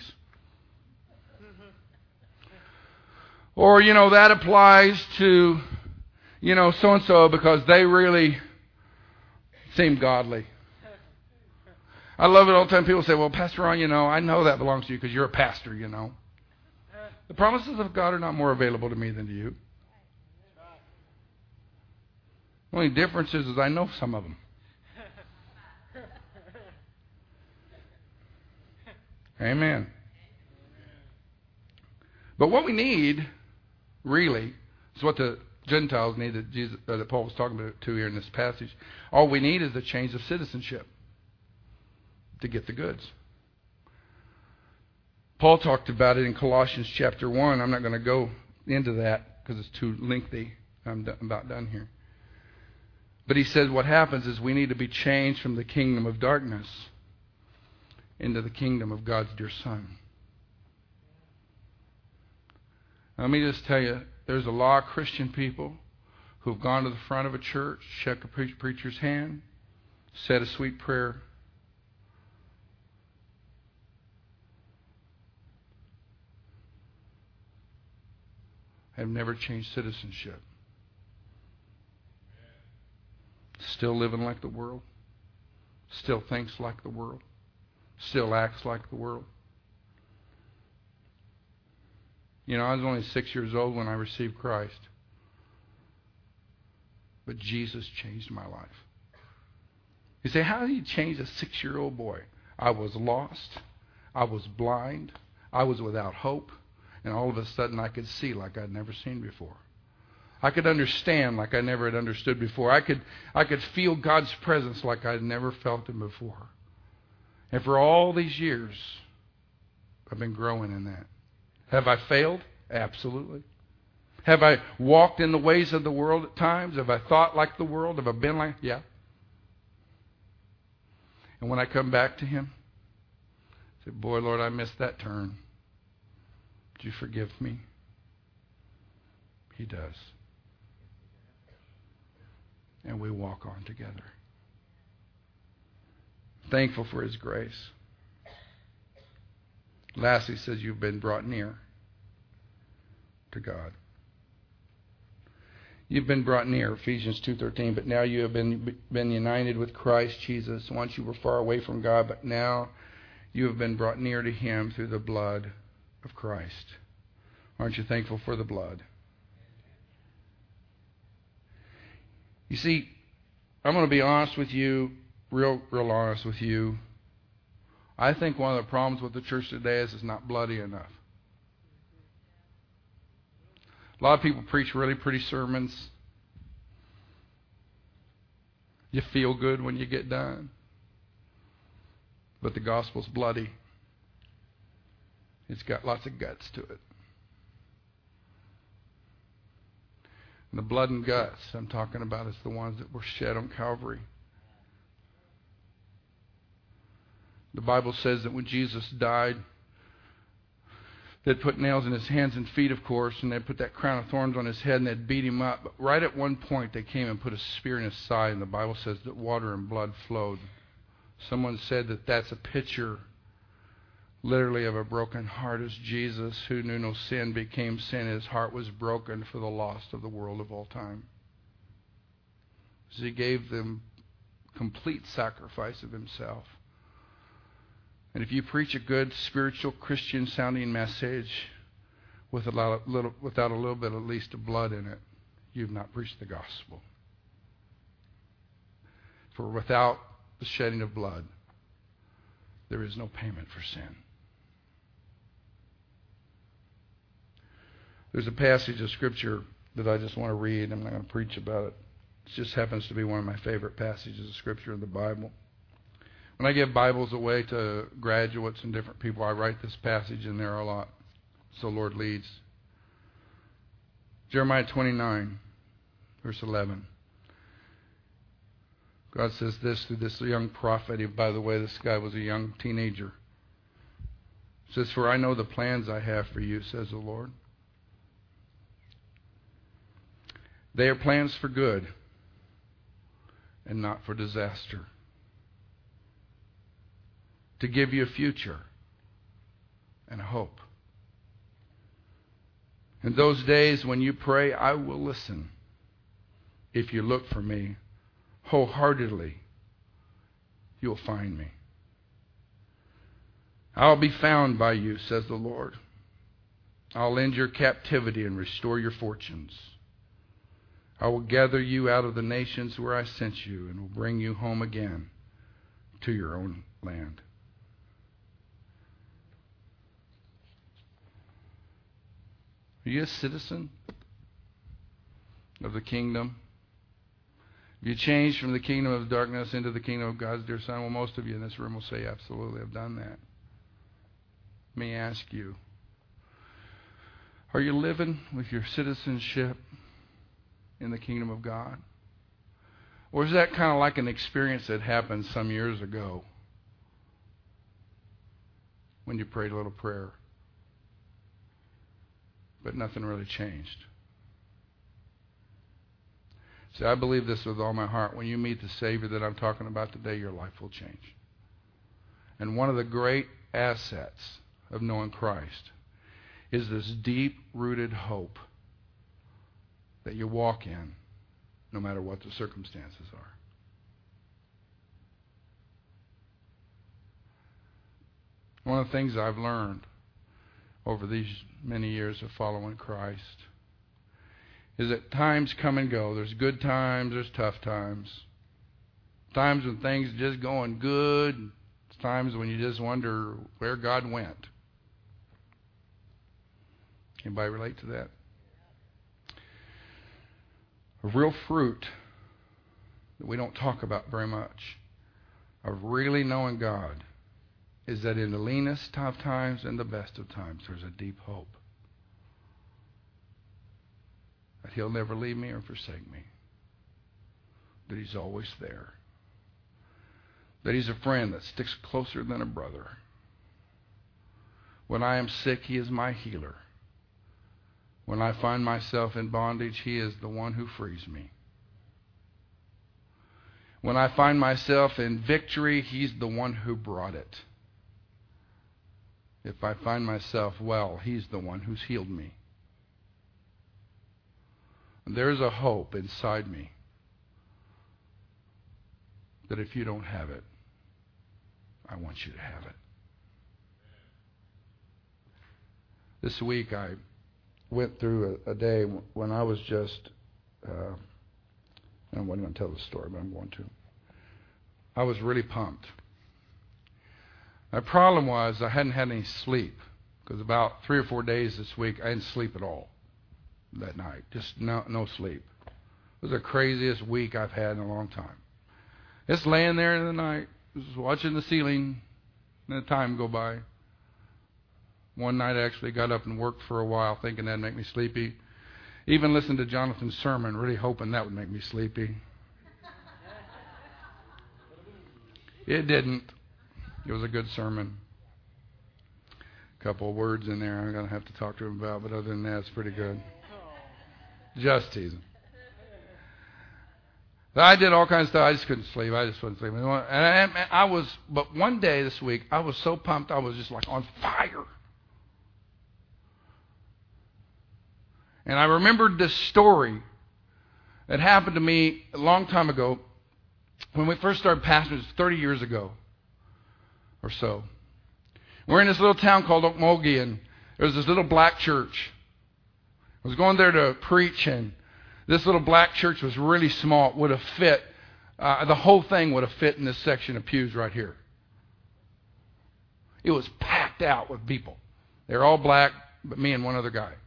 [SPEAKER 1] Or, that applies to, so-and-so because they really seem godly. I love it all the time. People say, well, Pastor Ron, I know that belongs to you because you're a pastor, The promises of God are not more available to me than to you. The only difference is I know some of them. Amen. But what we need, really, is what the Gentiles need that Paul was talking about to here in this passage. All we need is a change of citizenship to get the goods. Paul talked about it in Colossians chapter 1. I'm not going to go into that because it's too lengthy. I'm about done here. But he says what happens is we need to be changed from the kingdom of darkness into the kingdom of God's dear Son. Let me just tell you, there's a lot of Christian people who've gone to the front of a church, shook a preacher's hand, said a sweet prayer, have never changed citizenship. Still living like the world. Still thinks like the world. Still acts like the world. You know, I was only 6 years old when I received Christ. But Jesus changed my life. You say, how did he change a 6-year-old boy? I was lost. I was blind. I was without hope. And all of a sudden I could see like I'd never seen before. I could understand like I never had understood before. I could feel God's presence like I'd never felt Him before. And for all these years, I've been growing in that. Have I failed? Absolutely. Have I walked in the ways of the world at times? Have I thought like the world? Have I been like... Yeah. And when I come back to Him, I say, boy, Lord, I missed that turn. Would you forgive me? He does. And we walk on together. Thankful for His grace. Lastly, he says you've been brought near to God. You've been brought near, Ephesians 2:13, but now you have been united with Christ Jesus. Once you were far away from God, but now you have been brought near to Him through the blood of Christ. Aren't you thankful for the blood? You see, I'm going to be honest with you, real honest with you. I think one of the problems with the church today is it's not bloody enough. A lot of people preach really pretty sermons. You feel good when you get done. But the gospel's bloody. It's got lots of guts to it. And the blood and guts I'm talking about is the ones that were shed on Calvary. The Bible says that when Jesus died, they'd put nails in his hands and feet, of course, and they'd put that crown of thorns on his head and they'd beat him up. But right at one point, they came and put a spear in his side, and the Bible says that water and blood flowed. Someone said that that's a picture, literally, of a broken heart, as Jesus, who knew no sin, became sin. His heart was broken for the lost of the world of all time. So He gave them complete sacrifice of Himself. And if you preach a good spiritual Christian sounding message without a little bit at least of blood in it, you've not preached the gospel. For without the shedding of blood, there is no payment for sin. There's a passage of Scripture that I just want to read. I'm not going to preach about it. It just happens to be one of my favorite passages of Scripture in the Bible. When I give Bibles away to graduates and different people, I write this passage in there a lot. So the Lord leads. Jeremiah 29, verse 11. God says this through this young prophet. By the way, this guy was a young teenager. It says, "For I know the plans I have for you, says the Lord. They are plans for good and not for disaster, to give you a future and a hope. In those days when you pray, I will listen. If you look for me wholeheartedly, you'll find me. I'll be found by you, says the Lord. I'll end your captivity and restore your fortunes. I will gather you out of the nations where I sent you and will bring you home again to your own land." Are you a citizen of the kingdom? Have you changed from the kingdom of darkness into the kingdom of God's dear Son? Well, most of you in this room will say, absolutely, I've done that. Let me ask you, are you living with your citizenship in the kingdom of God? Or is that kind of like an experience that happened some years ago when you prayed a little prayer, but nothing really changed? See, I believe this with all my heart. When you meet the Savior that I'm talking about today, your life will change. And one of the great assets of knowing Christ is this deep-rooted hope that you walk in no matter what the circumstances are. One of the things I've learned over these many years of following Christ is that times come and go. There's good times, there's tough times. Times when things are just going good. Times when you just wonder where God went. Anybody relate to that? A real fruit that we don't talk about very much of really knowing God is that in the leanest tough times and the best of times, there's a deep hope that He'll never leave me or forsake me, that He's always there, that He's a friend that sticks closer than a brother. When I am sick, He is my healer. When I find myself in bondage, He is the one who frees me. When I find myself in victory, He's the one who brought it. If I find myself well, He's the one who's healed me. And there's a hope inside me that if you don't have it, I want you to have it. This week I went through a day when I was just, I wasn't going to tell the story, but I'm going to. I was really pumped. My problem was I hadn't had any sleep, because about 3 or 4 days this week I didn't sleep at all that night. Just no sleep. It was the craziest week I've had in a long time. Just laying there in the night, just watching the ceiling, and the time go by. One night I actually got up and worked for a while thinking that'd make me sleepy. Even listened to Jonathan's sermon, really hoping that would make me sleepy. It didn't. It was a good sermon. A couple of words in there I'm going to have to talk to him about, but other than that, it's pretty good. Just teasing. I did all kinds of stuff. I just couldn't sleep. I just couldn't sleep. But one day this week, I was so pumped, I was just like on fire. And I remembered this story that happened to me a long time ago when we first started pastoring, 30 years ago or so. We're in this little town called Okmulgee, and there's this little black church. I was going there to preach, and this little black church was really small. It would have fit, the whole thing would have fit in this section of pews right here. It was packed out with people. They were all black, but me and one other guy.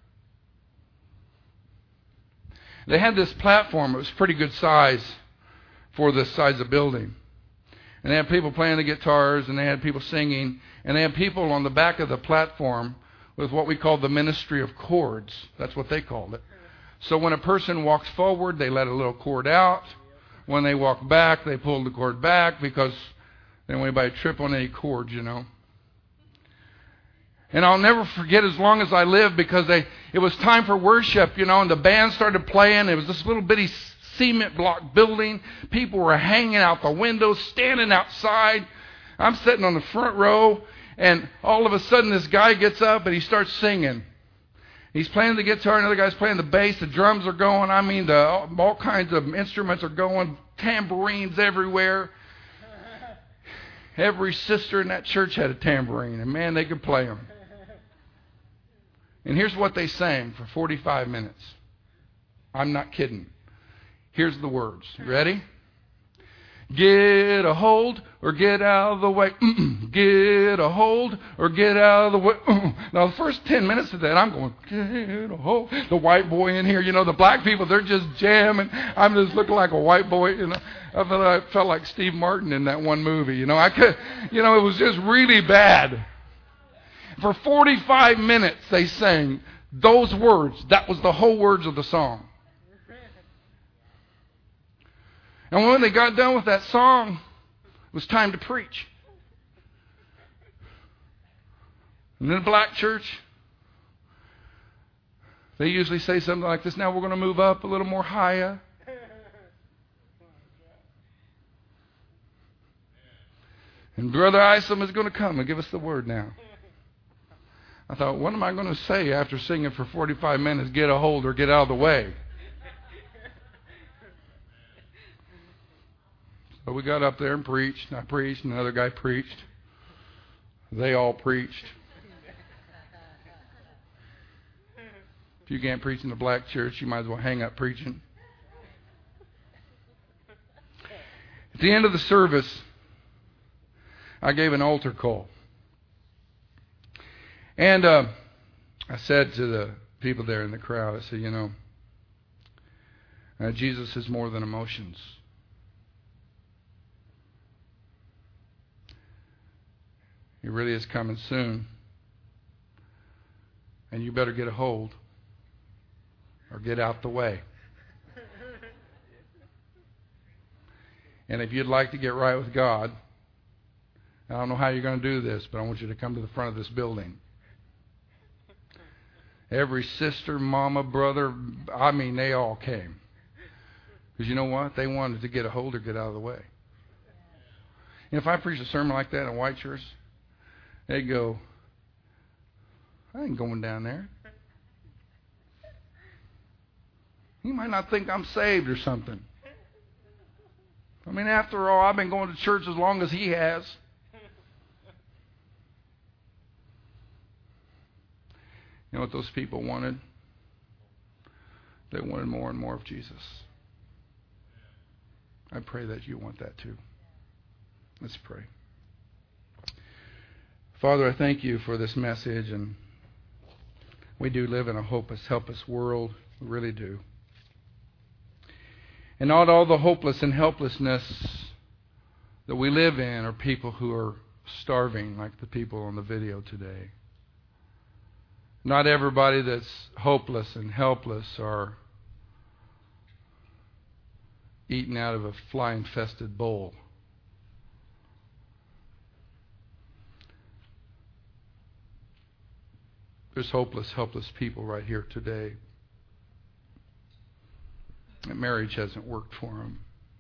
[SPEAKER 1] They had this platform. It was pretty good size for this size of building. And they had people playing the guitars, and they had people singing, and they had people on the back of the platform with what we call the ministry of chords. That's what they called it. So when a person walks forward, they let a little cord out. When they walk back, they pull the cord back, because they don't want anybody to trip on any cords, you know. And I'll never forget as long as I live, because it was time for worship, you know, and the band started playing. It was this little bitty cement block building. People were hanging out the windows, standing outside. I'm sitting on the front row, and all of a sudden this guy gets up and he starts singing. He's playing the guitar, another guy's playing the bass, the drums are going. I mean, all kinds of instruments are going, tambourines everywhere. Every sister in that church had a tambourine, and man, they could play them. And here's what they sang for 45 minutes. I'm not kidding. Here's the words. Ready? Get a hold or get out of the way. Get a hold or get out of the way. Now, the first 10 minutes of that, I'm going, get a hold. The white boy in here, the black people, they're just jamming. I'm just looking like a white boy, I felt like Steve Martin in that one movie, I could, it was just really bad. For 45 minutes, they sang those words. That was the whole words of the song. And when they got done with that song, it was time to preach. And in the black church, they usually say something like this, now we're going to move up a little more higher. And Brother Isom is going to come and give us the word now. I thought, what am I going to say after singing for 45 minutes, get a hold or get out of the way? So we got up there and preached. I preached, and another guy preached. They all preached. If you can't preach in the black church, you might as well hang up preaching. At the end of the service, I gave an altar call. And I said to the people there in the crowd, I said, Jesus is more than emotions. He really is coming soon. And you better get a hold or get out the way. And if you'd like to get right with God, I don't know how you're going to do this, but I want you to come to the front of this building. Every sister, mama, brother, they all came. Because you know what? They wanted to get a hold or get out of the way. And if I preach a sermon like that in white church, they go, I ain't going down there. He might not think I'm saved or something. After all, I've been going to church as long as he has. You know what those people wanted? They wanted more and more of Jesus. I pray that you want that too. Let's pray. Father, I thank you for this message, and we do live in a hopeless, helpless world. We really do. And not all the hopeless and helplessness that we live in are people who are starving like the people on the video today. Not everybody that's hopeless and helpless are eating out of a fly-infested bowl. There's hopeless, helpless people right here today. That marriage hasn't worked for them.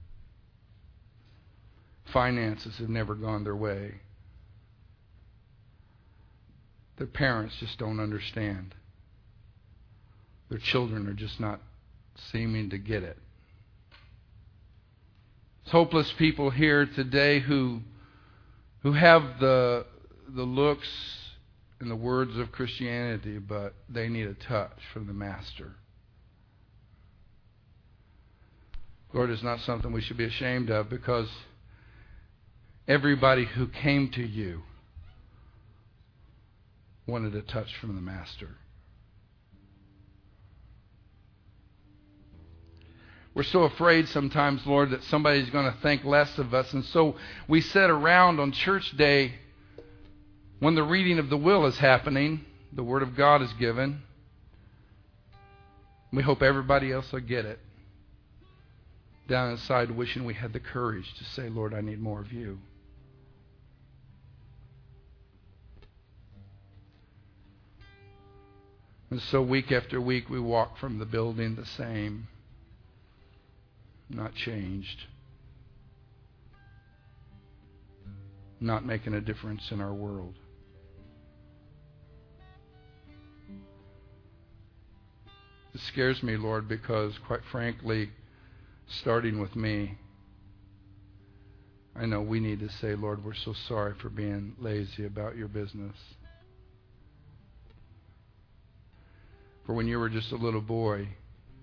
[SPEAKER 1] Finances have never gone their way. Their parents just don't understand. Their children are just not seeming to get it. There's hopeless people here today who have the looks and the words of Christianity, but they need a touch from the Master. Lord, it's not something we should be ashamed of, because everybody who came to you wanted a touch from the Master. We're so afraid sometimes, Lord, that somebody's going to think less of us, and so we sit around on church day when the reading of the will is happening, the Word of God is given. We hope everybody else will get it. Down inside, wishing we had the courage to say, Lord, I need more of you. And so week after week we walk from the building the same, not changed, not making a difference in our world. It scares me, Lord, because quite frankly, starting with me, I know we need to say, Lord, we're so sorry for being lazy about your business. For when you were just a little boy,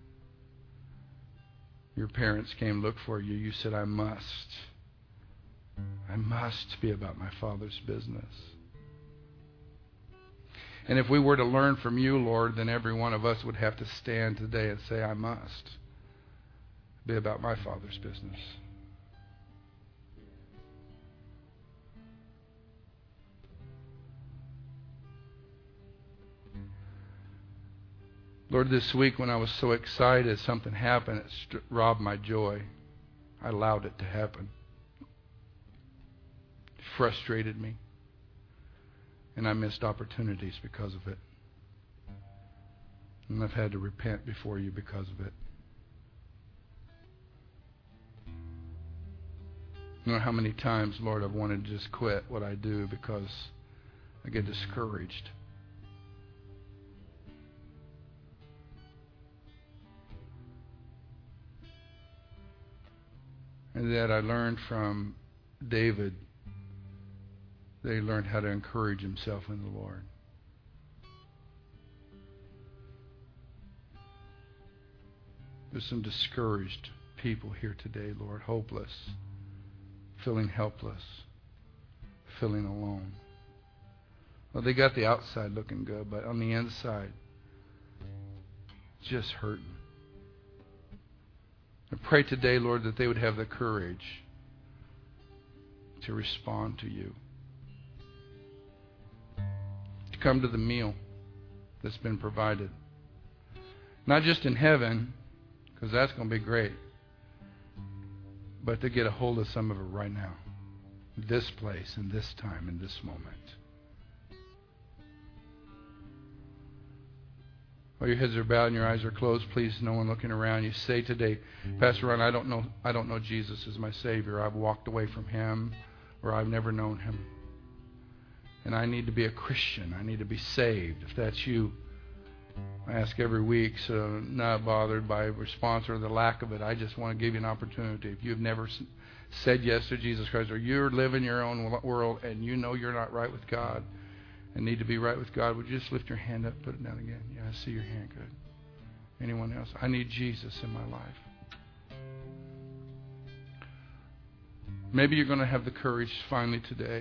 [SPEAKER 1] your parents came look for you. You said, I must I must be about my Father's business. And if we were to learn from you, Lord, then every one of us would have to stand today and say, I must be about my Father's business. Lord, this week when I was so excited, something happened. It robbed my joy. I allowed it to happen. It frustrated me. And I missed opportunities because of it. And I've had to repent before you because of it. You know how many times, Lord, I've wanted to just quit what I do because I get discouraged. And that I learned from David, that he learned how to encourage himself in the Lord. There's some discouraged people here today, Lord, hopeless, feeling helpless, feeling alone. Well, they got the outside looking good, but on the inside, just hurting. I pray today, Lord, that they would have the courage to respond to you, to come to the meal that's been provided. Not just in heaven, because that's going to be great, but to get a hold of some of it right now, this place, in this time, in this moment. While your heads are bowed and your eyes are closed, please, no one looking around. You say today, Pastor Ron, I don't know Jesus as my Savior. I've walked away from Him, or I've never known Him. And I need to be a Christian. I need to be saved. If that's you, I ask every week, so not bothered by response or the lack of it. I just want to give you an opportunity. If you've never said yes to Jesus Christ, or you're living your own world and you know you're not right with God, and need to be right with God, would you just lift your hand up, put it down again? Yeah, I see your hand. Good. Anyone else? I need Jesus in my life. Maybe you're going to have the courage finally today.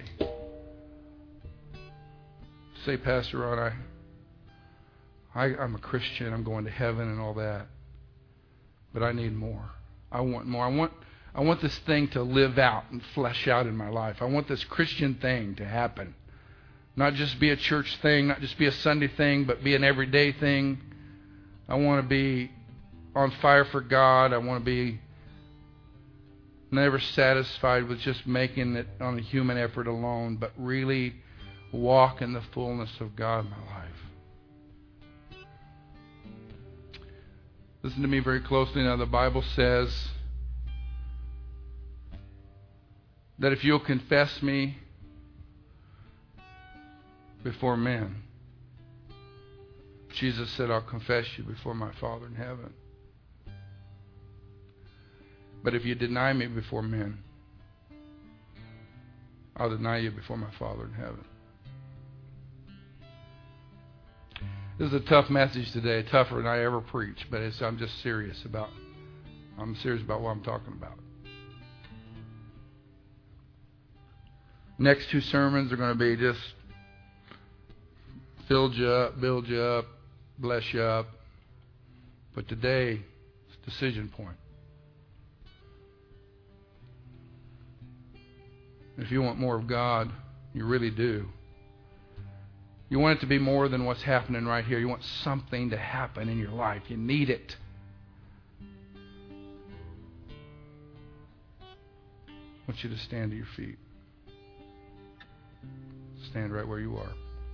[SPEAKER 1] Say, Pastor Ron, I'm a Christian. I'm going to heaven and all that. But I need more. I want more. I want this thing to live out and flesh out in my life. I want this Christian thing to happen. Not just be a church thing, not just be a Sunday thing, but be an everyday thing. I want to be on fire for God. I want to be never satisfied with just making it on a human effort alone, but really walk in the fullness of God in my life. Listen to me very closely now. The Bible says that if you'll confess me before men, Jesus said, I'll confess you before my Father in heaven. But if you deny me before men, I'll deny you before my Father in heaven. This is a tough message today, tougher than I ever preached, but I'm just serious about what I'm talking about. Next two sermons are going to be just build you up, bless you up. But today, it's a decision point. If you want more of God, you really do. You want it to be more than what's happening right here. You want something to happen in your life. You need it. I want you to stand to your feet. Stand right where you are.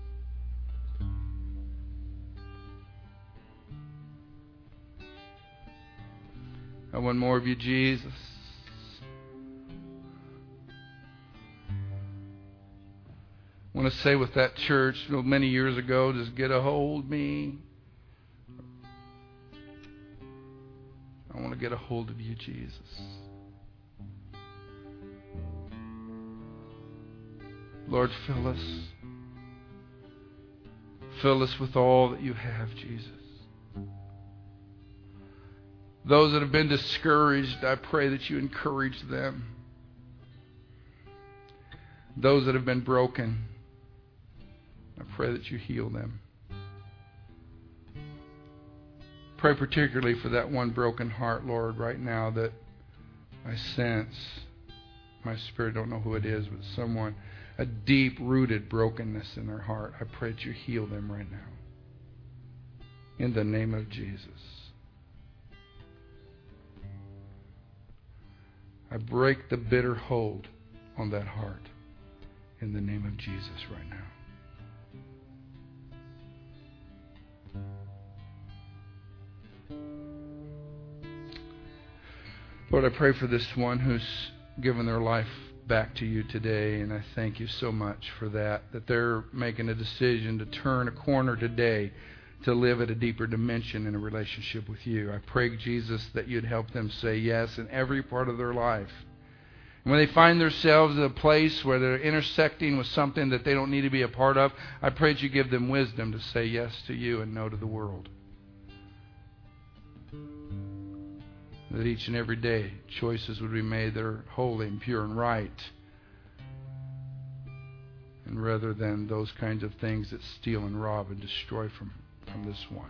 [SPEAKER 1] I want more of you, Jesus. I want to say with that church many years ago, just get a hold of me. I want to get a hold of you, Jesus. Lord, fill us. Fill us with all that you have, Jesus. Those that have been discouraged, I pray that you encourage them. Those that have been broken, I pray that you heal them. Pray particularly for that one broken heart, Lord, right now that I sense, my spirit, don't know who it is, but someone, a deep-rooted brokenness in their heart. I pray that you heal them right now. In the name of Jesus. I break the bitter hold on that heart in the name of Jesus right now. Lord, I pray for this one who's given their life back to you today, and I thank you so much for that they're making a decision to turn a corner today to live at a deeper dimension in a relationship with you. I pray, Jesus, that you'd help them say yes in every part of their life. And when they find themselves at a place where they're intersecting with something that they don't need to be a part of, I pray that you give them wisdom to say yes to you and no to the world. That each and every day choices would be made that are holy and pure and right. And rather than those kinds of things that steal and rob and destroy from this one.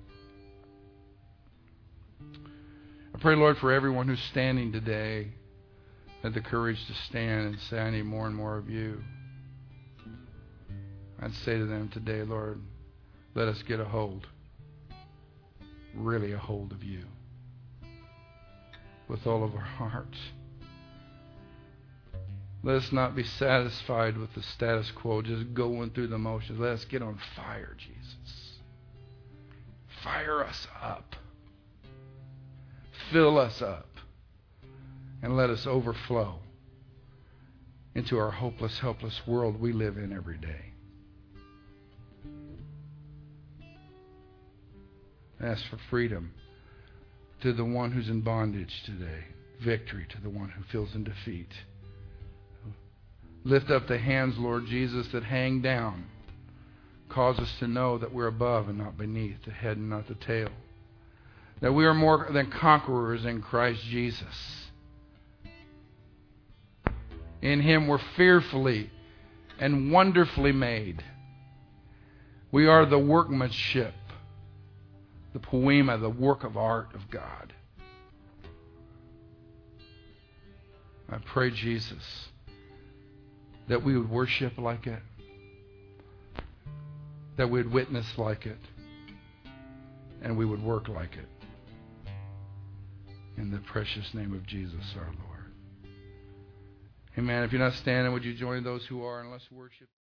[SPEAKER 1] I pray, Lord, for everyone who's standing today, had the courage to stand and say, I need more and more of you. I'd say to them today, Lord, let us get a hold, really a hold of you, with all of our hearts. Let us not be satisfied with the status quo, just going through the motions. Let us get on fire, Jesus. Fire us up. Fill us up. And let us overflow into our hopeless, helpless world we live in every day. Ask for freedom to the one who's in bondage today. Victory to the one who feels in defeat. Lift up the hands, Lord Jesus, that hang down. Cause us to know that we're above and not beneath, the head and not the tail. That we are more than conquerors in Christ Jesus. In Him we're fearfully and wonderfully made. We are the workmanship, the poema, the work of art of God. I pray, Jesus, that we would worship like it, that we would witness like it, and we would work like it. In the precious name of Jesus our Lord. Amen. If you're not standing, would you join those who are, and let's worship.